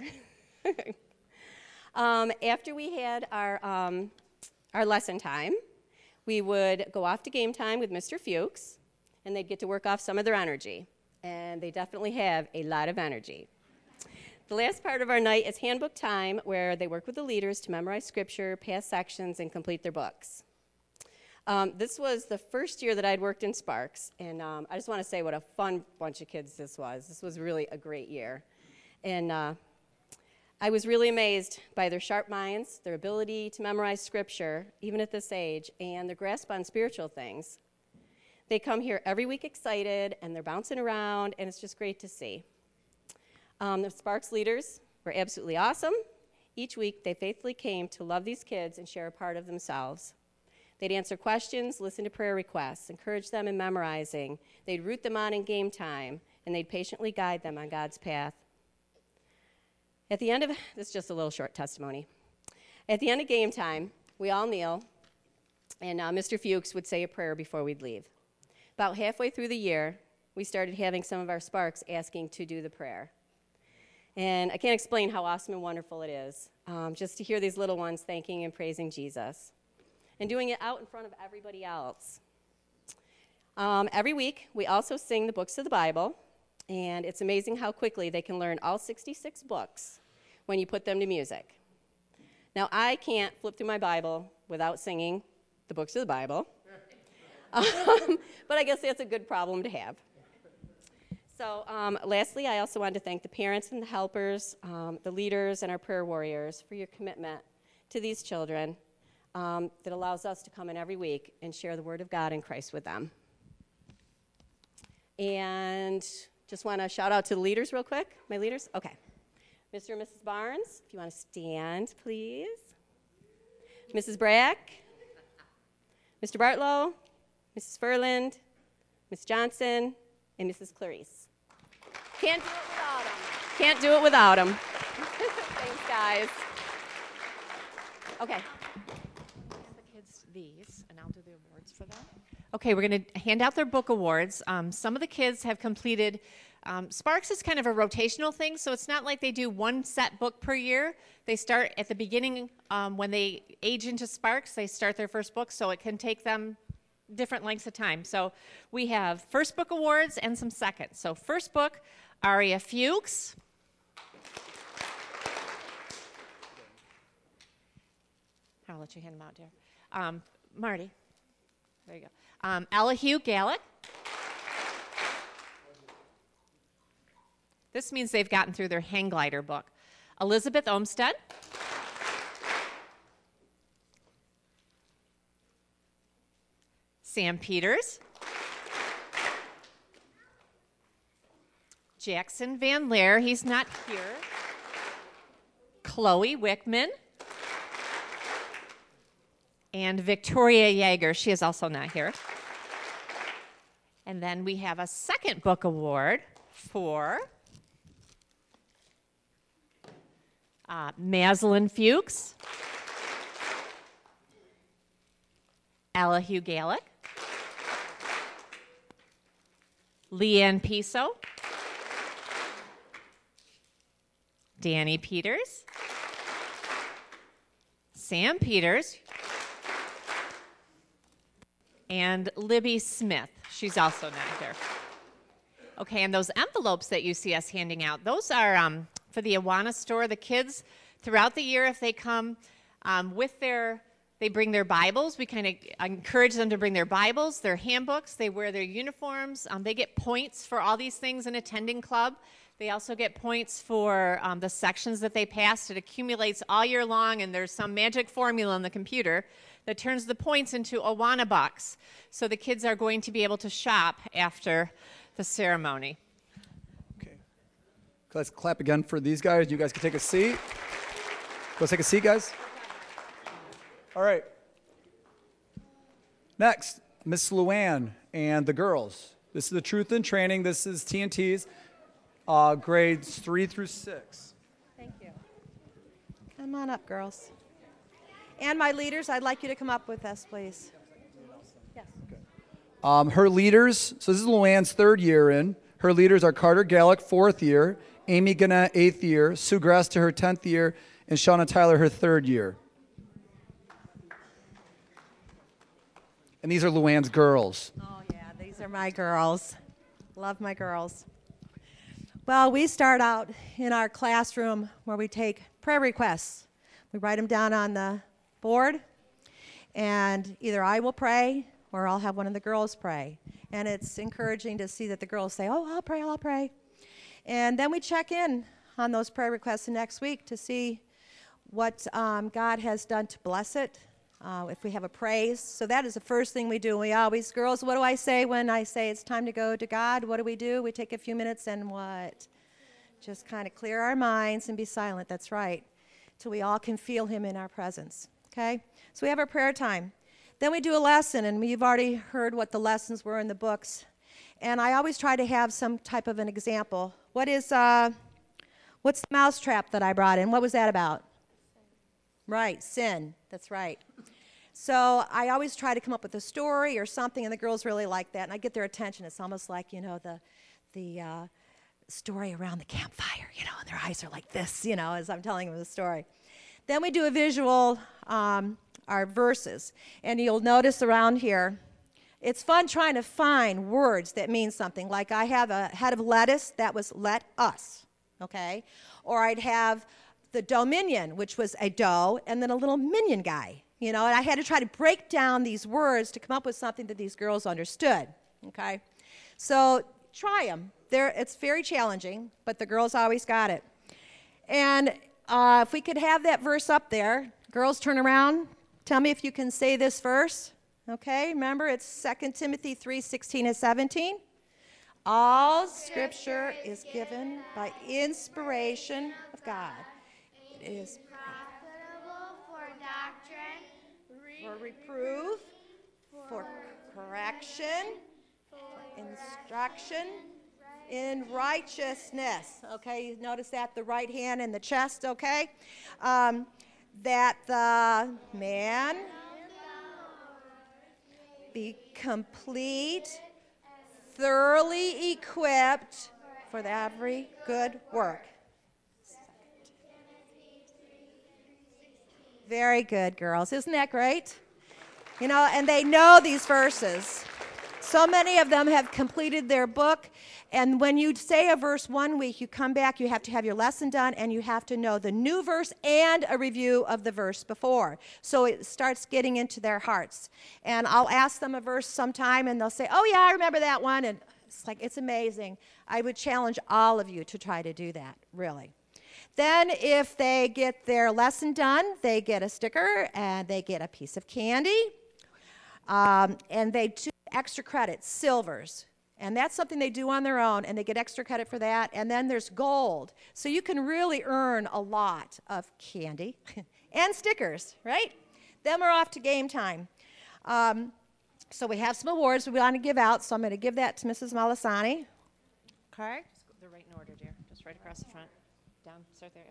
After we had our lesson time, we would go off to game time with Mr. Fuchs, and they'd get to work off some of their energy. And they definitely have a lot of energy. The last part of our night is handbook time, where they work with the leaders to memorize Scripture, pass sections, and complete their books. This was the first year that I'd worked in Sparks, and I just want to say what a fun bunch of kids this was. This was really a great year. And I was really amazed by their sharp minds, their ability to memorize Scripture, even at this age, and their grasp on spiritual things. They come here every week excited, and they're bouncing around, and it's just great to see. The Sparks leaders were absolutely awesome. Each week, they faithfully came to love these kids and share a part of themselves. They'd answer questions, listen to prayer requests, encourage them in memorizing. They'd root them on in game time, and they'd patiently guide them on God's path. At the end of, this is just a little short testimony. At the end of game time, we all kneel, and Mr. Fuchs would say a prayer before we'd leave. About halfway through the year, we started having some of our Sparks asking to do the prayer. And I can't explain how awesome and wonderful it is, just to hear these little ones thanking and praising Jesus, and doing it out in front of everybody else. Every week, we also sing the books of the Bible, and it's amazing how quickly they can learn all 66 books when you put them to music. Now, I can't flip through my Bible without singing the books of the Bible, but I guess that's a good problem to have. So lastly, I also wanted to thank the parents and the helpers, the leaders, and our prayer warriors for your commitment to these children that allows us to come in every week and share the Word of God in Christ with them. And just want to shout out to the leaders real quick. My leaders? Okay. Mr. and Mrs. Barnes, if you want to stand, please. Mrs. Brack, Mr. Bartlow, Mrs. Furland, Ms. Johnson, and Mrs. Clarice. Can't do it without them. Can't do it without them. Thanks, guys. Okay. The kids these, and I'll do the awards for them. Okay, we're going to hand out their book awards. Some of the kids have completed. Sparks is kind of a rotational thing, so it's not like they do one set book per year. They start at the beginning when they age into Sparks. They start their first book, so it can take them different lengths of time. So we have first book awards and some seconds. So first book, Aria Fuchs. I'll let you hand them out, dear. Marty. There you go. Elihu Gallick. This means they've gotten through their hang glider book. Elizabeth Olmsted. Sam Peters. Jackson Van Laer, he's not here. Chloe Wickman. And Victoria Yeager, she is also not here. And then we have a second book award for Maslin Fuchs, Elihu Gallick, Leanne Piso, Danny Peters, Sam Peters, and Libby Smith. She's also not here. Okay, and those envelopes that you see us handing out, those are for the Awana store. The kids, throughout the year, if they come they bring their Bibles. We kind of encourage them to bring their Bibles, their handbooks. They wear their uniforms. They get points for all these things in attending club. They also get points for the sections that they passed. It accumulates all year long, and there's some magic formula in the computer that turns the points into Awana bucks. So the kids are going to be able to shop after the ceremony. Okay. Let's clap again for these guys. You guys can take a seat. Let's take a seat, guys. All right. Next, Miss Luann and the girls. This is the Truth in Training. This is TNT's grades 3 through 6. Thank you. Come on up, girls. And my leaders, I'd like you to come up with us, please. Yes. Her leaders, so this is Luann's 3rd year in. Her leaders are Carter Gallick, 4th year, Amy Gannett, 8th year, Sue Gresta, her 10th year, and Shauna Tyler, her 3rd year. And these are Luann's girls. Oh, yeah, these are my girls. Love my girls. Well, we start out in our classroom where we take prayer requests. We write them down on the board, and either I will pray or I'll have one of the girls pray. And it's encouraging to see that the girls say, oh, I'll pray, I'll pray. And then we check in on those prayer requests the next week to see what God has done to bless it, if we have a praise. So that is the first thing we do. We always, girls, what do I say when I say it's time to go to God? What do? We take a few minutes and what? Just kind of clear our minds and be silent. That's right. Till we all can feel him in our presence. Okay? So we have our prayer time. Then we do a lesson, and you've already heard what the lessons were in the books. And I always try to have some type of an example. What's the mousetrap that I brought in? What was that about? Right, sin. That's right. So I always try to come up with a story or something, and the girls really like that, and I get their attention. It's almost like, the story around the campfire, and their eyes are like this, as I'm telling them the story. Then we do a visual, our verses, and you'll notice around here, it's fun trying to find words that mean something. Like I have a head of lettuce, that was let us, okay? Or I'd have the dominion, which was a doe, and then a little minion guy, and I had to try to break down these words to come up with something that these girls understood, okay? So try them. It's very challenging, but the girls always got it. And if we could have that verse up there, girls, turn around. Tell me if you can say this verse. Okay, remember it's 2 Timothy 3:16 and 17. All Scripture is given by inspiration of God. It is profitable for doctrine, for reproof, for correction, for instruction in righteousness. Okay, you notice that, the right hand in the chest, okay? That the man be complete, thoroughly equipped for every good work. Very good, girls. Isn't that great? You know, and they know these verses. So many of them have completed their book. And when you say a verse 1 week, you come back, you have to have your lesson done, and you have to know the new verse and a review of the verse before. So it starts getting into their hearts. And I'll ask them a verse sometime, and they'll say, oh, yeah, I remember that one. And it's amazing. I would challenge all of you to try to do that, really. Then if they get their lesson done, they get a sticker, and they get a piece of candy. And they do extra credits, silvers. And that's something they do on their own, and they get extra credit for that. And then there's gold. So you can really earn a lot of candy and stickers, right? Then we're off to game time. So we have some awards we want to give out, so I'm going to give that to Mrs. Malasani. Okay. They're right in order, dear. Just right across the front. Down, start there.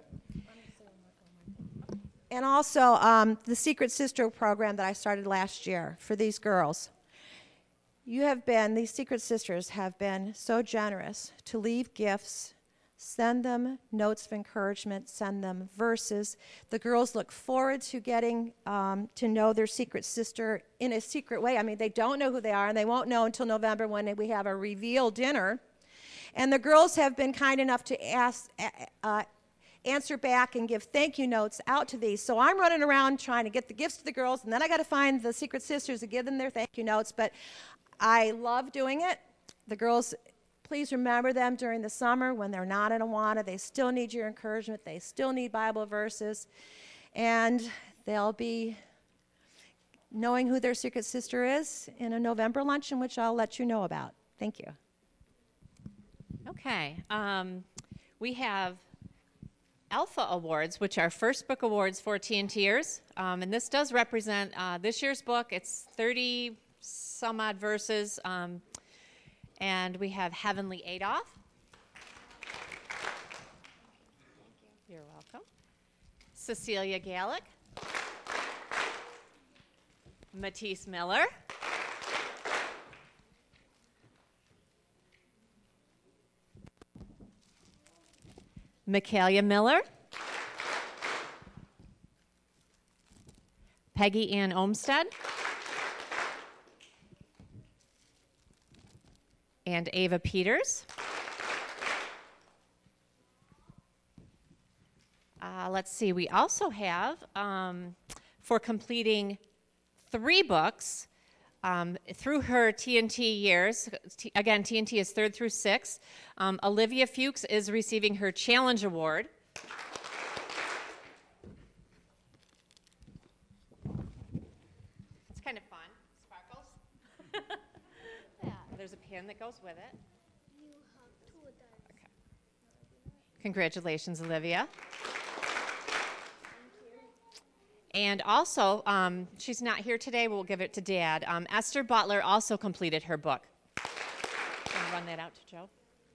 And also the Secret Sister program that I started last year for these girls. These Secret Sisters have been so generous to leave gifts, send them notes of encouragement, send them verses. The girls look forward to getting to know their Secret Sister in a secret way. I mean, they don't know who they are, and they won't know until November when we have a reveal dinner. And the girls have been kind enough to answer back and give thank you notes out to these. So I'm running around trying to get the gifts to the girls, and then I got to find the Secret Sisters to give them their thank you notes. But I love doing it. The girls, please remember them during the summer when they're not in Awana. They still need your encouragement. They still need Bible verses. And they'll be knowing who their Secret Sister is in a November luncheon, which I'll let you know about. Thank you. Okay. We have Alpha Awards, which are first book awards for TNTers. And this does represent this year's book. It's 30 some odd verses. And we have Heavenly Adolf. You're welcome. Cecilia Gallick. Matisse Miller. Michaelia Miller. Peggy Ann Olmsted. And Ava Peters. Let's see, we also have, for completing 3 books through her TNT years, again, TNT is 3rd through 6th, Olivia Fuchs is receiving her Challenge Award. It's kind of fun, sparkles. Yeah, there's a pin that goes with it. Okay. Congratulations, Olivia. And also, she's not here today, we'll give it to Dad. Esther Butler also completed her book. I'm going to run that out to Joe.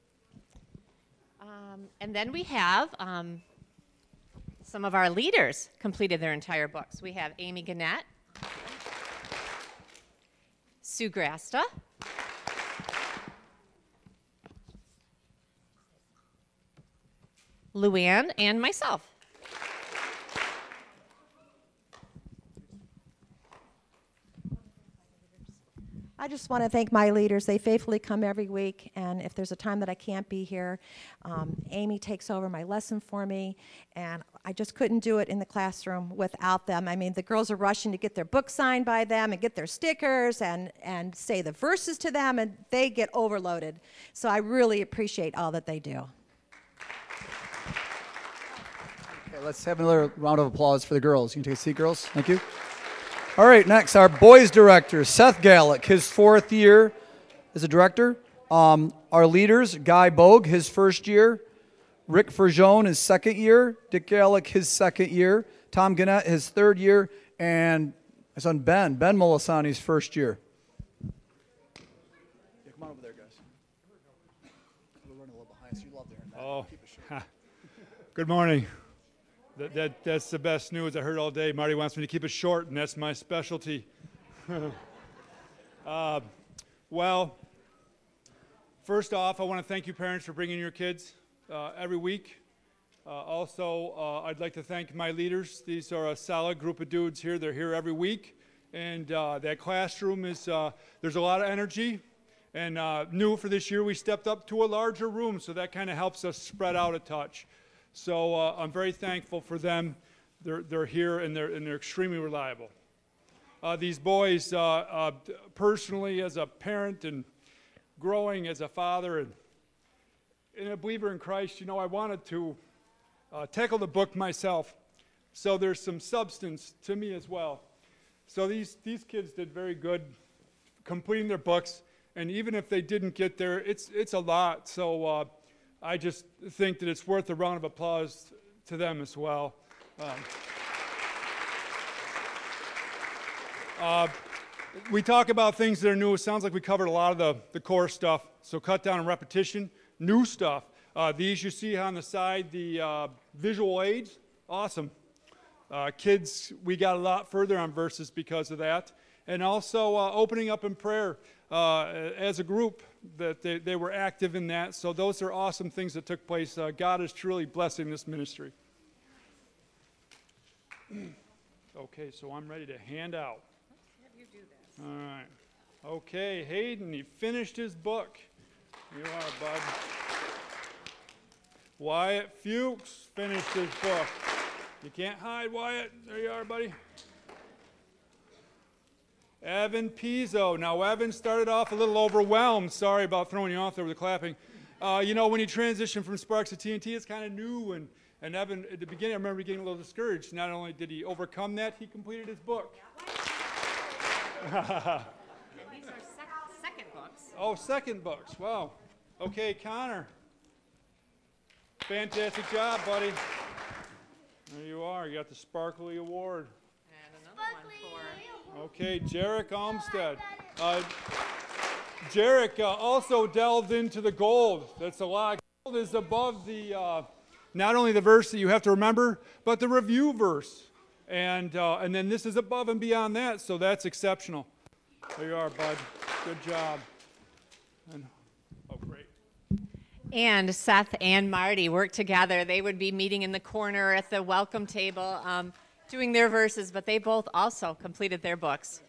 And then we have some of our leaders completed their entire books. We have Amy Gannett, Sue Grasta, Luann, and myself. I just want to thank my leaders. They faithfully come every week, and if there's a time that I can't be here, Amy takes over my lesson for me, and I just couldn't do it in the classroom without them. I mean, the girls are rushing to get their books signed by them and get their stickers and say the verses to them, and they get overloaded. So I really appreciate all that they do. Okay, let's have another round of applause for the girls. You can take a seat, girls. Thank you. All right, next, our boys director, Seth Gallick, his 4th year as a director. Our leaders, Guy Bogue, his 1st year. Rick Ferjone, his 2nd year. Dick Gallick, his 2nd year. Tom Gannett, his 3rd year. And my son, Ben Molisani's 1st year. Yeah, come on over there, guys. We're running a little behind, so you love there. Oh, good morning. That's the best news I heard all day. Marty wants me to keep it short, and that's my specialty. Well, first off, I want to thank you parents for bringing your kids every week. Also, I'd like to thank my leaders. These are a solid group of dudes here. They're here every week, and that classroom is, there's a lot of energy. And new for this year, we stepped up to a larger room, so that kind of helps us spread out a touch. So I'm very thankful for them. They're here, and they're extremely reliable. These boys, personally, as a parent and growing as a father and a believer in Christ, you know, I wanted to tackle the book myself. So there's some substance to me as well. So these kids did very good completing their books, and even if they didn't get there, it's a lot. So I just think that it's worth a round of applause to them as well. We talk about things that are new. It sounds like we covered a lot of the core stuff, so cut down on repetition. New stuff. These you see on the side, the visual aids, awesome. Kids, we got a lot further on verses because of that. And also opening up in prayer as a group, that they were active in that. So those are awesome things that took place. God is truly blessing this ministry. Okay, so I'm ready to hand out. Have you do this. All right. Okay, Hayden, he finished his book. You are, bud. Wyatt Fuchs finished his book. You can't hide, Wyatt. There you are, buddy. Evan Pizzo. Now, Evan started off a little overwhelmed. Sorry about throwing you off there with the clapping. You know, when you transition from Sparks to TNT, it's kind of new. And Evan, at the beginning, I remember getting a little discouraged. Not only did he overcome that, he completed his book. And these are second books. Oh, second books. Wow. Okay, Connor. Fantastic job, buddy. There you are. You got the Sparkly Award. And another one for... Okay, Jarek Olmstead. Jarek also delved into the gold. That's a lot. Gold is above the, not only the verse that you have to remember, but the review verse. And then this is above and beyond that, so that's exceptional. There you are, bud. Good job. And, oh, great. And Seth and Marty worked together. They would be meeting in the corner at the welcome table, doing their verses, but they both also completed their books.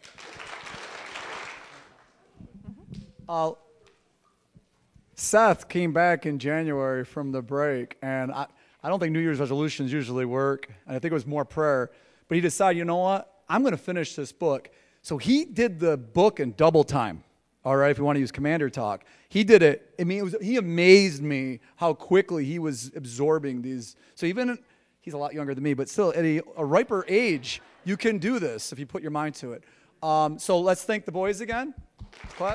Seth came back in January from the break, and I don't think New Year's resolutions usually work, and I think it was more prayer. But he decided, you know what, I'm going to finish this book. So he did the book in double time, all right, if you want to use commander talk. He did it. I mean, he amazed me how quickly he was absorbing these. So even, he's a lot younger than me, but still at a riper age, you can do this if you put your mind to it. So let's thank the boys again. Clap.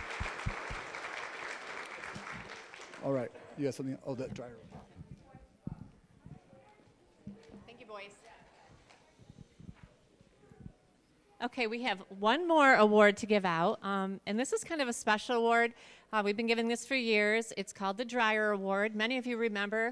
All right. You got something? Oh, that dryer. Thank you, boys. Okay, we have one more award to give out, and this is kind of a special award. We've been giving this for years. It's called the Dreyer Award. Many of you remember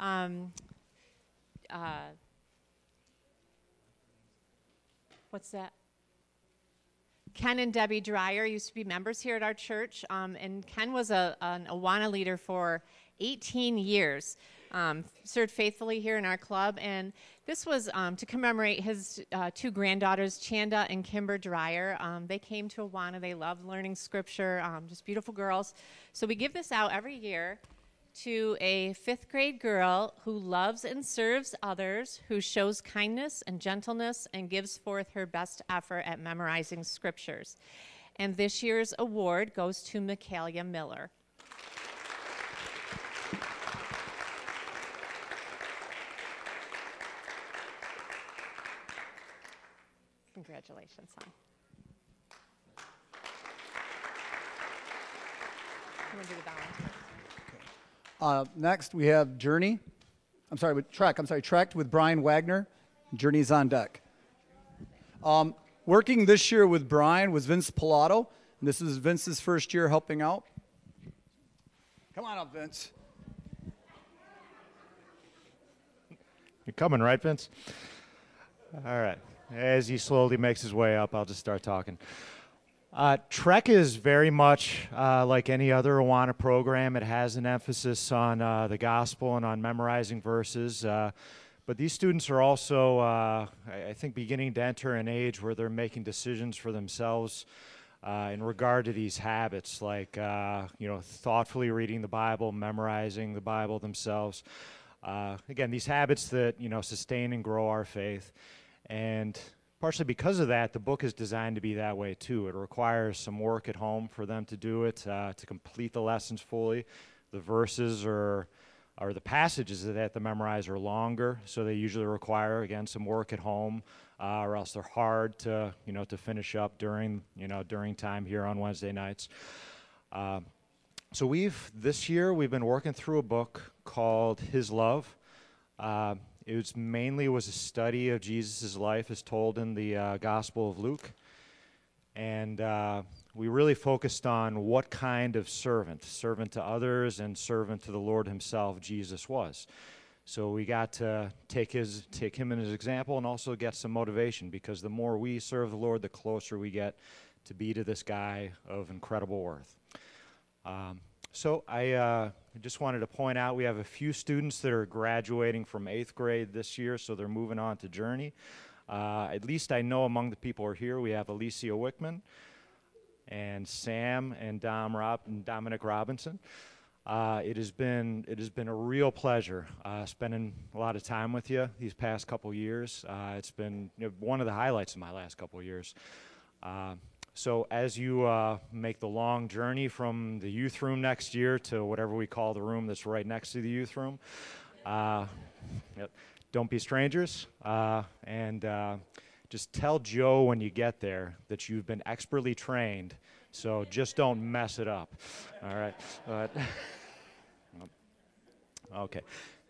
what's that? Ken and Debbie Dreyer used to be members here at our church, and Ken was an Awana leader for 18 years. served faithfully here in our club. And this was to commemorate his two granddaughters, Chanda and Kimber Dreyer. They came to Awana. They loved learning scripture, just beautiful girls. So we give this out every year to a 5th grade girl who loves and serves others, who shows kindness and gentleness and gives forth her best effort at memorizing scriptures. And this year's award goes to Michaelia Miller. Congratulations, son. I'm going to do the volunteers. Next, we have Trek with Brian Wagner. Journey's on deck. Working this year with Brian was Vince Pilato. And this is Vince's first year helping out. Come on up, Vince. You're coming, right, Vince? All right. As he slowly makes his way up, I'll just start talking. Trek is very much like any other Awana program. It has an emphasis on the gospel and on memorizing verses. But these students are also, I think, beginning to enter an age where they're making decisions for themselves in regard to these habits, like thoughtfully reading the Bible, memorizing the Bible themselves. Again, these habits that sustain and grow our faith. And partially because of that, the book is designed to be that way too. It requires some work at home for them to do it, to complete the lessons fully. The verses or the passages that they have to memorize are longer, so they usually require, again, some work at home, or else they're hard to finish up during time here on Wednesday nights. So this year we've been working through a book called His Love. It was a study of Jesus' life as told in the Gospel of Luke. And we really focused on what kind of servant to others and servant to the Lord himself Jesus was. So we got to take him in his example and also get some motivation, because the more we serve the Lord, the closer we get to be to this guy of incredible worth. So I just wanted to point out we have a few students that are graduating from 8th grade this year, so they're moving on to Journey. At least I know among the people who are here, we have Alicia Wickman and Sam and Dominic Robinson. It has been a real pleasure spending a lot of time with you these past couple years. It's been one of the highlights of my last couple years. So as you make the long journey from the youth room next year to whatever we call the room that's right next to the youth room, don't be strangers, and just tell Joe when you get there that you've been expertly trained, so just don't mess it up. All right. Okay.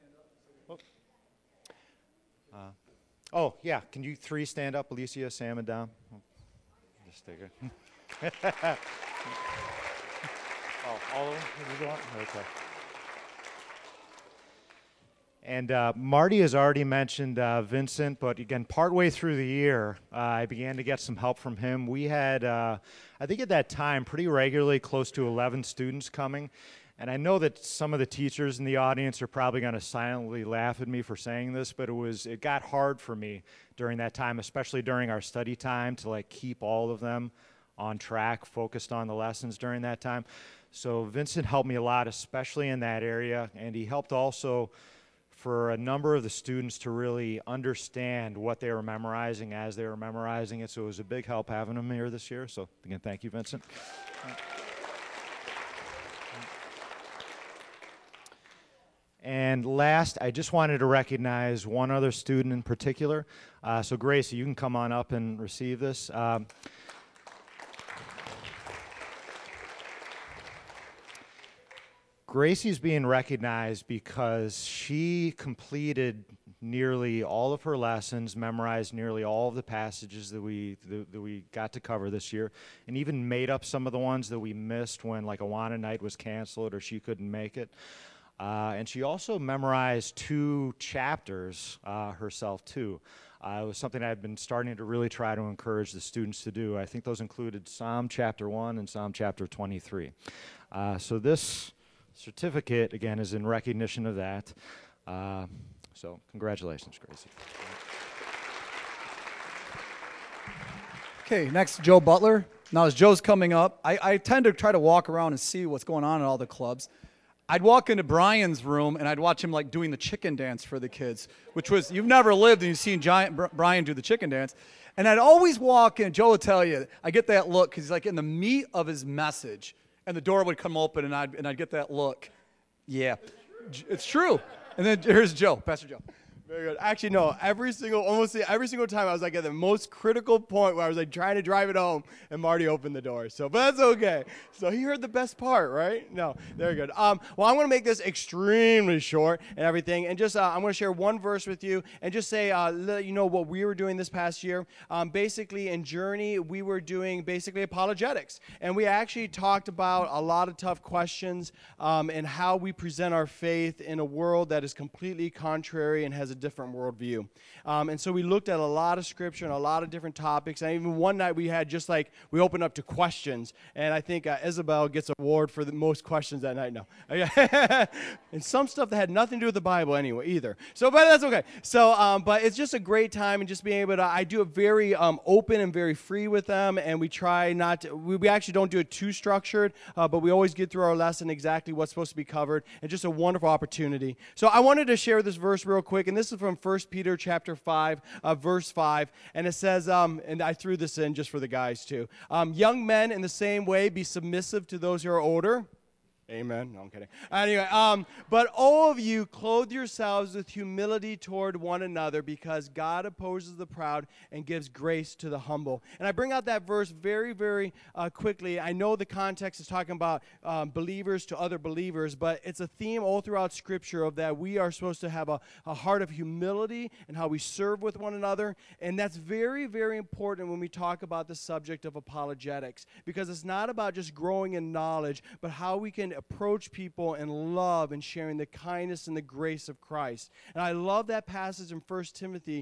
Yeah, can you three stand up, Alicia, Sam, and Dom? Just take it. All of them? You want? Okay. And Marty has already mentioned Vincent, but again, partway through the year, I began to get some help from him. We had, I think at that time, pretty regularly close to 11 students coming. And I know that some of the teachers in the audience are probably going to silently laugh at me for saying this, but it got hard for me during that time, especially during our study time, to keep all of them on track, focused on the lessons during that time. So Vincent helped me a lot, especially in that area, and he helped also for a number of the students to really understand what they were memorizing as they were memorizing it. So it was a big help having him here this year. So again, thank you, Vincent. And last, I just wanted to recognize one other student in particular. So Gracie, you can come on up and receive this. Gracie's being recognized because she completed nearly all of her lessons, memorized nearly all of the passages that we got to cover this year, and even made up some of the ones that we missed when Awana night was canceled or she couldn't make it. And she also memorized 2 chapters herself too. It was something I've been starting to really try to encourage the students to do. I think those included Psalm chapter 1 and Psalm chapter 23. So this certificate, again, is in recognition of that. So congratulations, Gracie. Okay, next, Joe Butler. Now, as Joe's coming up, I tend to try to walk around and see what's going on at all the clubs. I'd walk into Brian's room, and I'd watch him, like, doing the chicken dance for the kids, which was, you've never lived and you've seen Brian do the chicken dance. And I'd always walk in, Joe would tell you, I get that look, because he's, like, in the meat of his message. And the door would come open, and I'd get that look. Yeah, it's true. And then here's Joe, Pastor Joe. Very good. Actually, no. Almost every single time, I was like at the most critical point where I was like trying to drive it home, and Marty opened the door. So, but that's okay. So he heard the best part, right? No, very good. Well, I'm going to make this extremely short and everything, and just I'm going to share one verse with you, and just say, let you know what we were doing this past year. Basically, in Journey, we were doing basically apologetics, and we actually talked about a lot of tough questions and how we present our faith in a world that is completely contrary and has a different worldview. And so we looked at a lot of scripture and a lot of different topics. And even one night we had just like, we opened up to questions. And I think Isabel gets an award for the most questions that night. No. And some stuff that had nothing to do with the Bible anyway, either. So, but that's okay. So, but it's just a great time, and just being able to, I do it very open and very free with them. And we try not to, we actually don't do it too structured, but we always get through our lesson exactly what's supposed to be covered. And just a wonderful opportunity. So I wanted to share this verse real quick. And this is from 1 Peter chapter 5, verse 5. And it says, and I threw this in just for the guys too. Young men, in the same way, be submissive to those who are older. Amen. No, I'm kidding. Anyway, but all of you clothe yourselves with humility toward one another, because God opposes the proud and gives grace to the humble. And I bring out that verse very, very quickly. I know the context is talking about believers to other believers, but it's a theme all throughout Scripture of that we are supposed to have a heart of humility and how we serve with one another. And that's very, very important when we talk about the subject of apologetics, because it's not about just growing in knowledge, but how we can approach people in love and sharing the kindness and the grace of Christ. And I love that passage in 1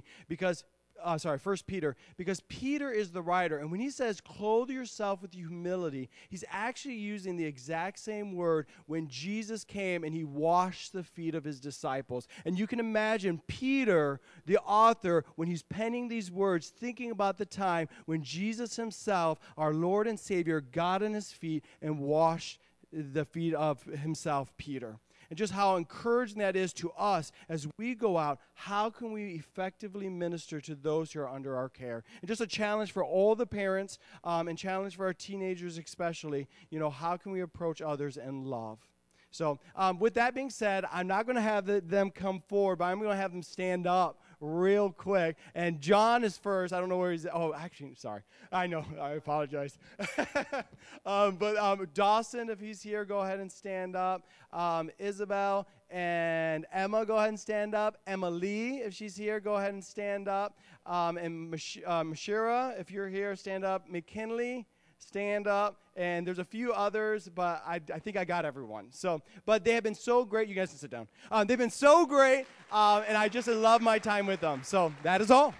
Peter, because Peter is the writer. And when he says, clothe yourself with humility, he's actually using the exact same word when Jesus came and he washed the feet of his disciples. And you can imagine Peter, the author, when he's penning these words, thinking about the time when Jesus himself, our Lord and Savior, got on his feet and washed the feet of himself, Peter. And just how encouraging that is to us as we go out. How can we effectively minister to those who are under our care? And just a challenge for all the parents, and challenge for our teenagers especially, how can we approach others in love? So with that being said, I'm not going to have them come forward, but I'm going to have them stand up real quick. And John is first. I don't know where he's at. Oh, actually, sorry. I know. I apologize. But Dawson, if he's here, go ahead and stand up. Isabel and Emma, go ahead and stand up. Emily, if she's here, go ahead and stand up. And Mashira, if you're here, stand up. McKinley, stand up. And there's a few others, but I think I got everyone. So, but they have been so great. You guys can sit down. They've been so great, and I just love my time with them. So that is all.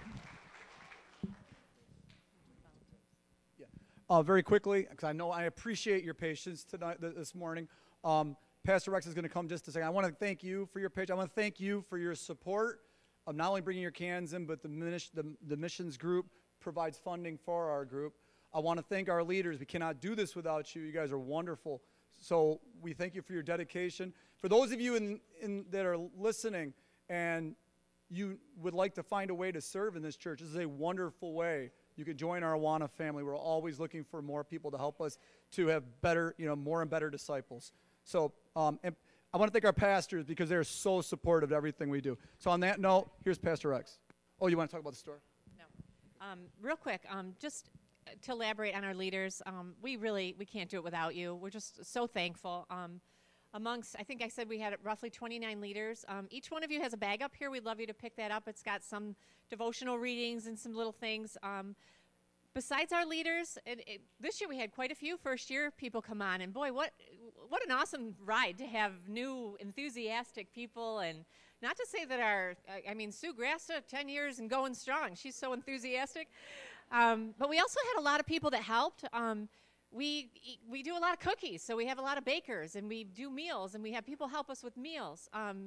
Yeah. Very quickly, because I appreciate your patience tonight, this morning. Pastor Rex is going to come just a second. I want to thank you for your patience. I want to thank you for your support of not only bringing your cans in, but the missions group provides funding for our group. I want to thank our leaders. We cannot do this without you. You guys are wonderful. So we thank you for your dedication. For those of you that are listening and you would like to find a way to serve in this church, this is a wonderful way. You can join our Awana family. We're always looking for more people to help us to have better, more and better disciples. So and I want to thank our pastors because they're so supportive of everything we do. So on that note, here's Pastor Rex. Oh, you want to talk about the store? No. Real quick, just to elaborate on our leaders, we can't do it without you. We're just so thankful. Amongst, I think I said we had roughly 29 leaders. Each one of you has a bag up here. We'd love you to pick that up. It's got some devotional readings and some little things. Besides our leaders, this year we had quite a few first-year people come on. And boy, what an awesome ride to have new, enthusiastic people. And not to say that Sue Grassa, 10 years and going strong. She's so enthusiastic. But we also had a lot of people that helped. We do a lot of cookies, so we have a lot of bakers, and we do meals, and we have people help us with meals.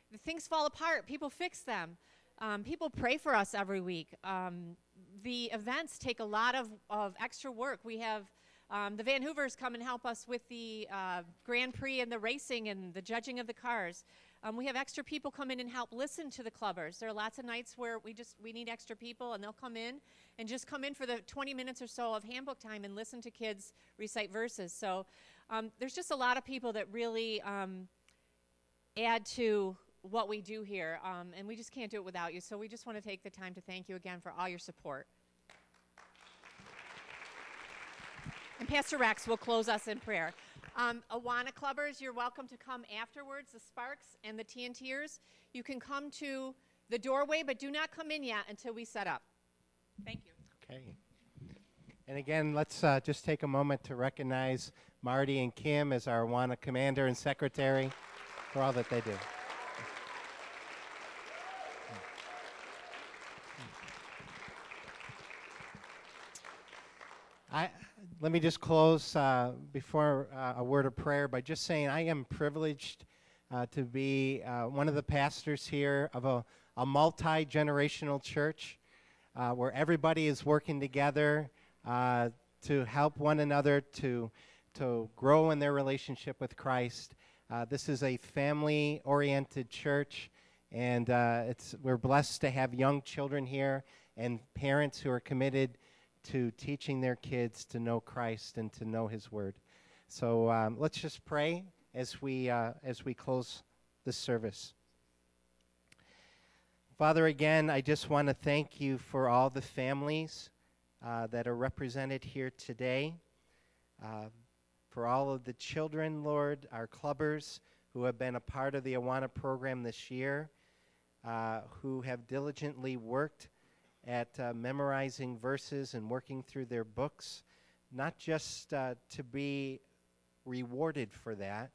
things fall apart. People fix them. People pray for us every week. The events take a lot of extra work. We have the Van Hoovers come and help us with the Grand Prix and the racing and the judging of the cars. We have extra people come in and help listen to the clubbers. There are lots of nights where we need extra people, and they'll come in and just come in for the 20 minutes or so of handbook time and listen to kids recite verses. So there's just a lot of people that really add to what we do here, and we just can't do it without you. So we just want to take the time to thank you again for all your support. And Pastor Rex will close us in prayer. Awana Clubbers, you're welcome to come afterwards, the Sparks and the TNTers. You can come to the doorway, but do not come in yet until we set up. Thank you. Okay. And again, let's just take a moment to recognize Marty and Kim as our Awana commander and secretary for all that they do. Let me just close before a word of prayer by just saying I am privileged to be one of the pastors here of a multi-generational church where everybody is working together to help one another to grow in their relationship with Christ. This is a family-oriented church, and we're blessed to have young children here and parents who are committed to teaching their kids to know Christ and to know His Word. So let's just pray as we close this service. Father, again, I just want to thank you for all the families that are represented here today, for all of the children, Lord, our clubbers who have been a part of the Awana program this year, who have diligently worked at memorizing verses and working through their books, not just to be rewarded for that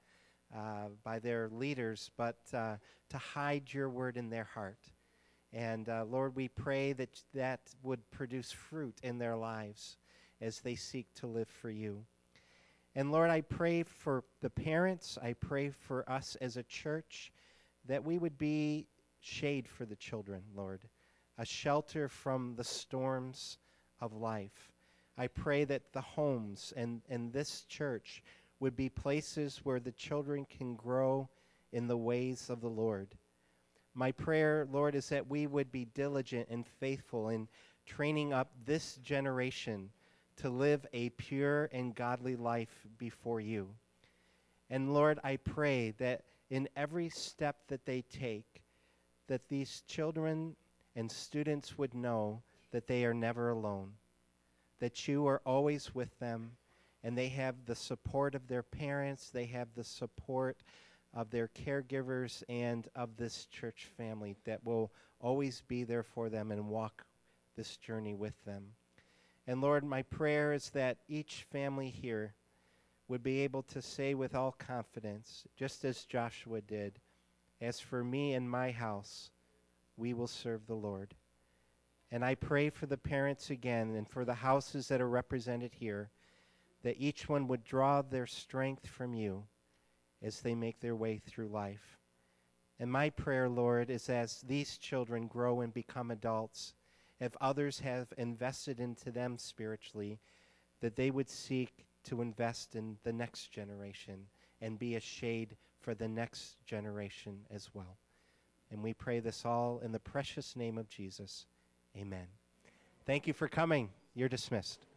by their leaders, but to hide your word in their heart. And Lord, we pray that that would produce fruit in their lives as they seek to live for you. And Lord, I pray for the parents, I pray for us as a church, that we would be shade for the children, Lord, a shelter from the storms of life. I pray that the homes and this church would be places where the children can grow in the ways of the Lord. My prayer, Lord, is that we would be diligent and faithful in training up this generation to live a pure and godly life before you. And Lord, I pray that in every step that they take, that these children and students would know that they are never alone, that you are always with them, and they have the support of their parents, they have the support of their caregivers and of this church family that will always be there for them and walk this journey with them. And Lord, my prayer is that each family here would be able to say with all confidence, just as Joshua did, "As for me and my house, we will serve the Lord." And I pray for the parents again and for the houses that are represented here, that each one would draw their strength from you as they make their way through life. And my prayer, Lord, is as these children grow and become adults, if others have invested into them spiritually, that they would seek to invest in the next generation and be a shade for the next generation as well. And we pray this all in the precious name of Jesus. Amen. Thank you for coming. You're dismissed.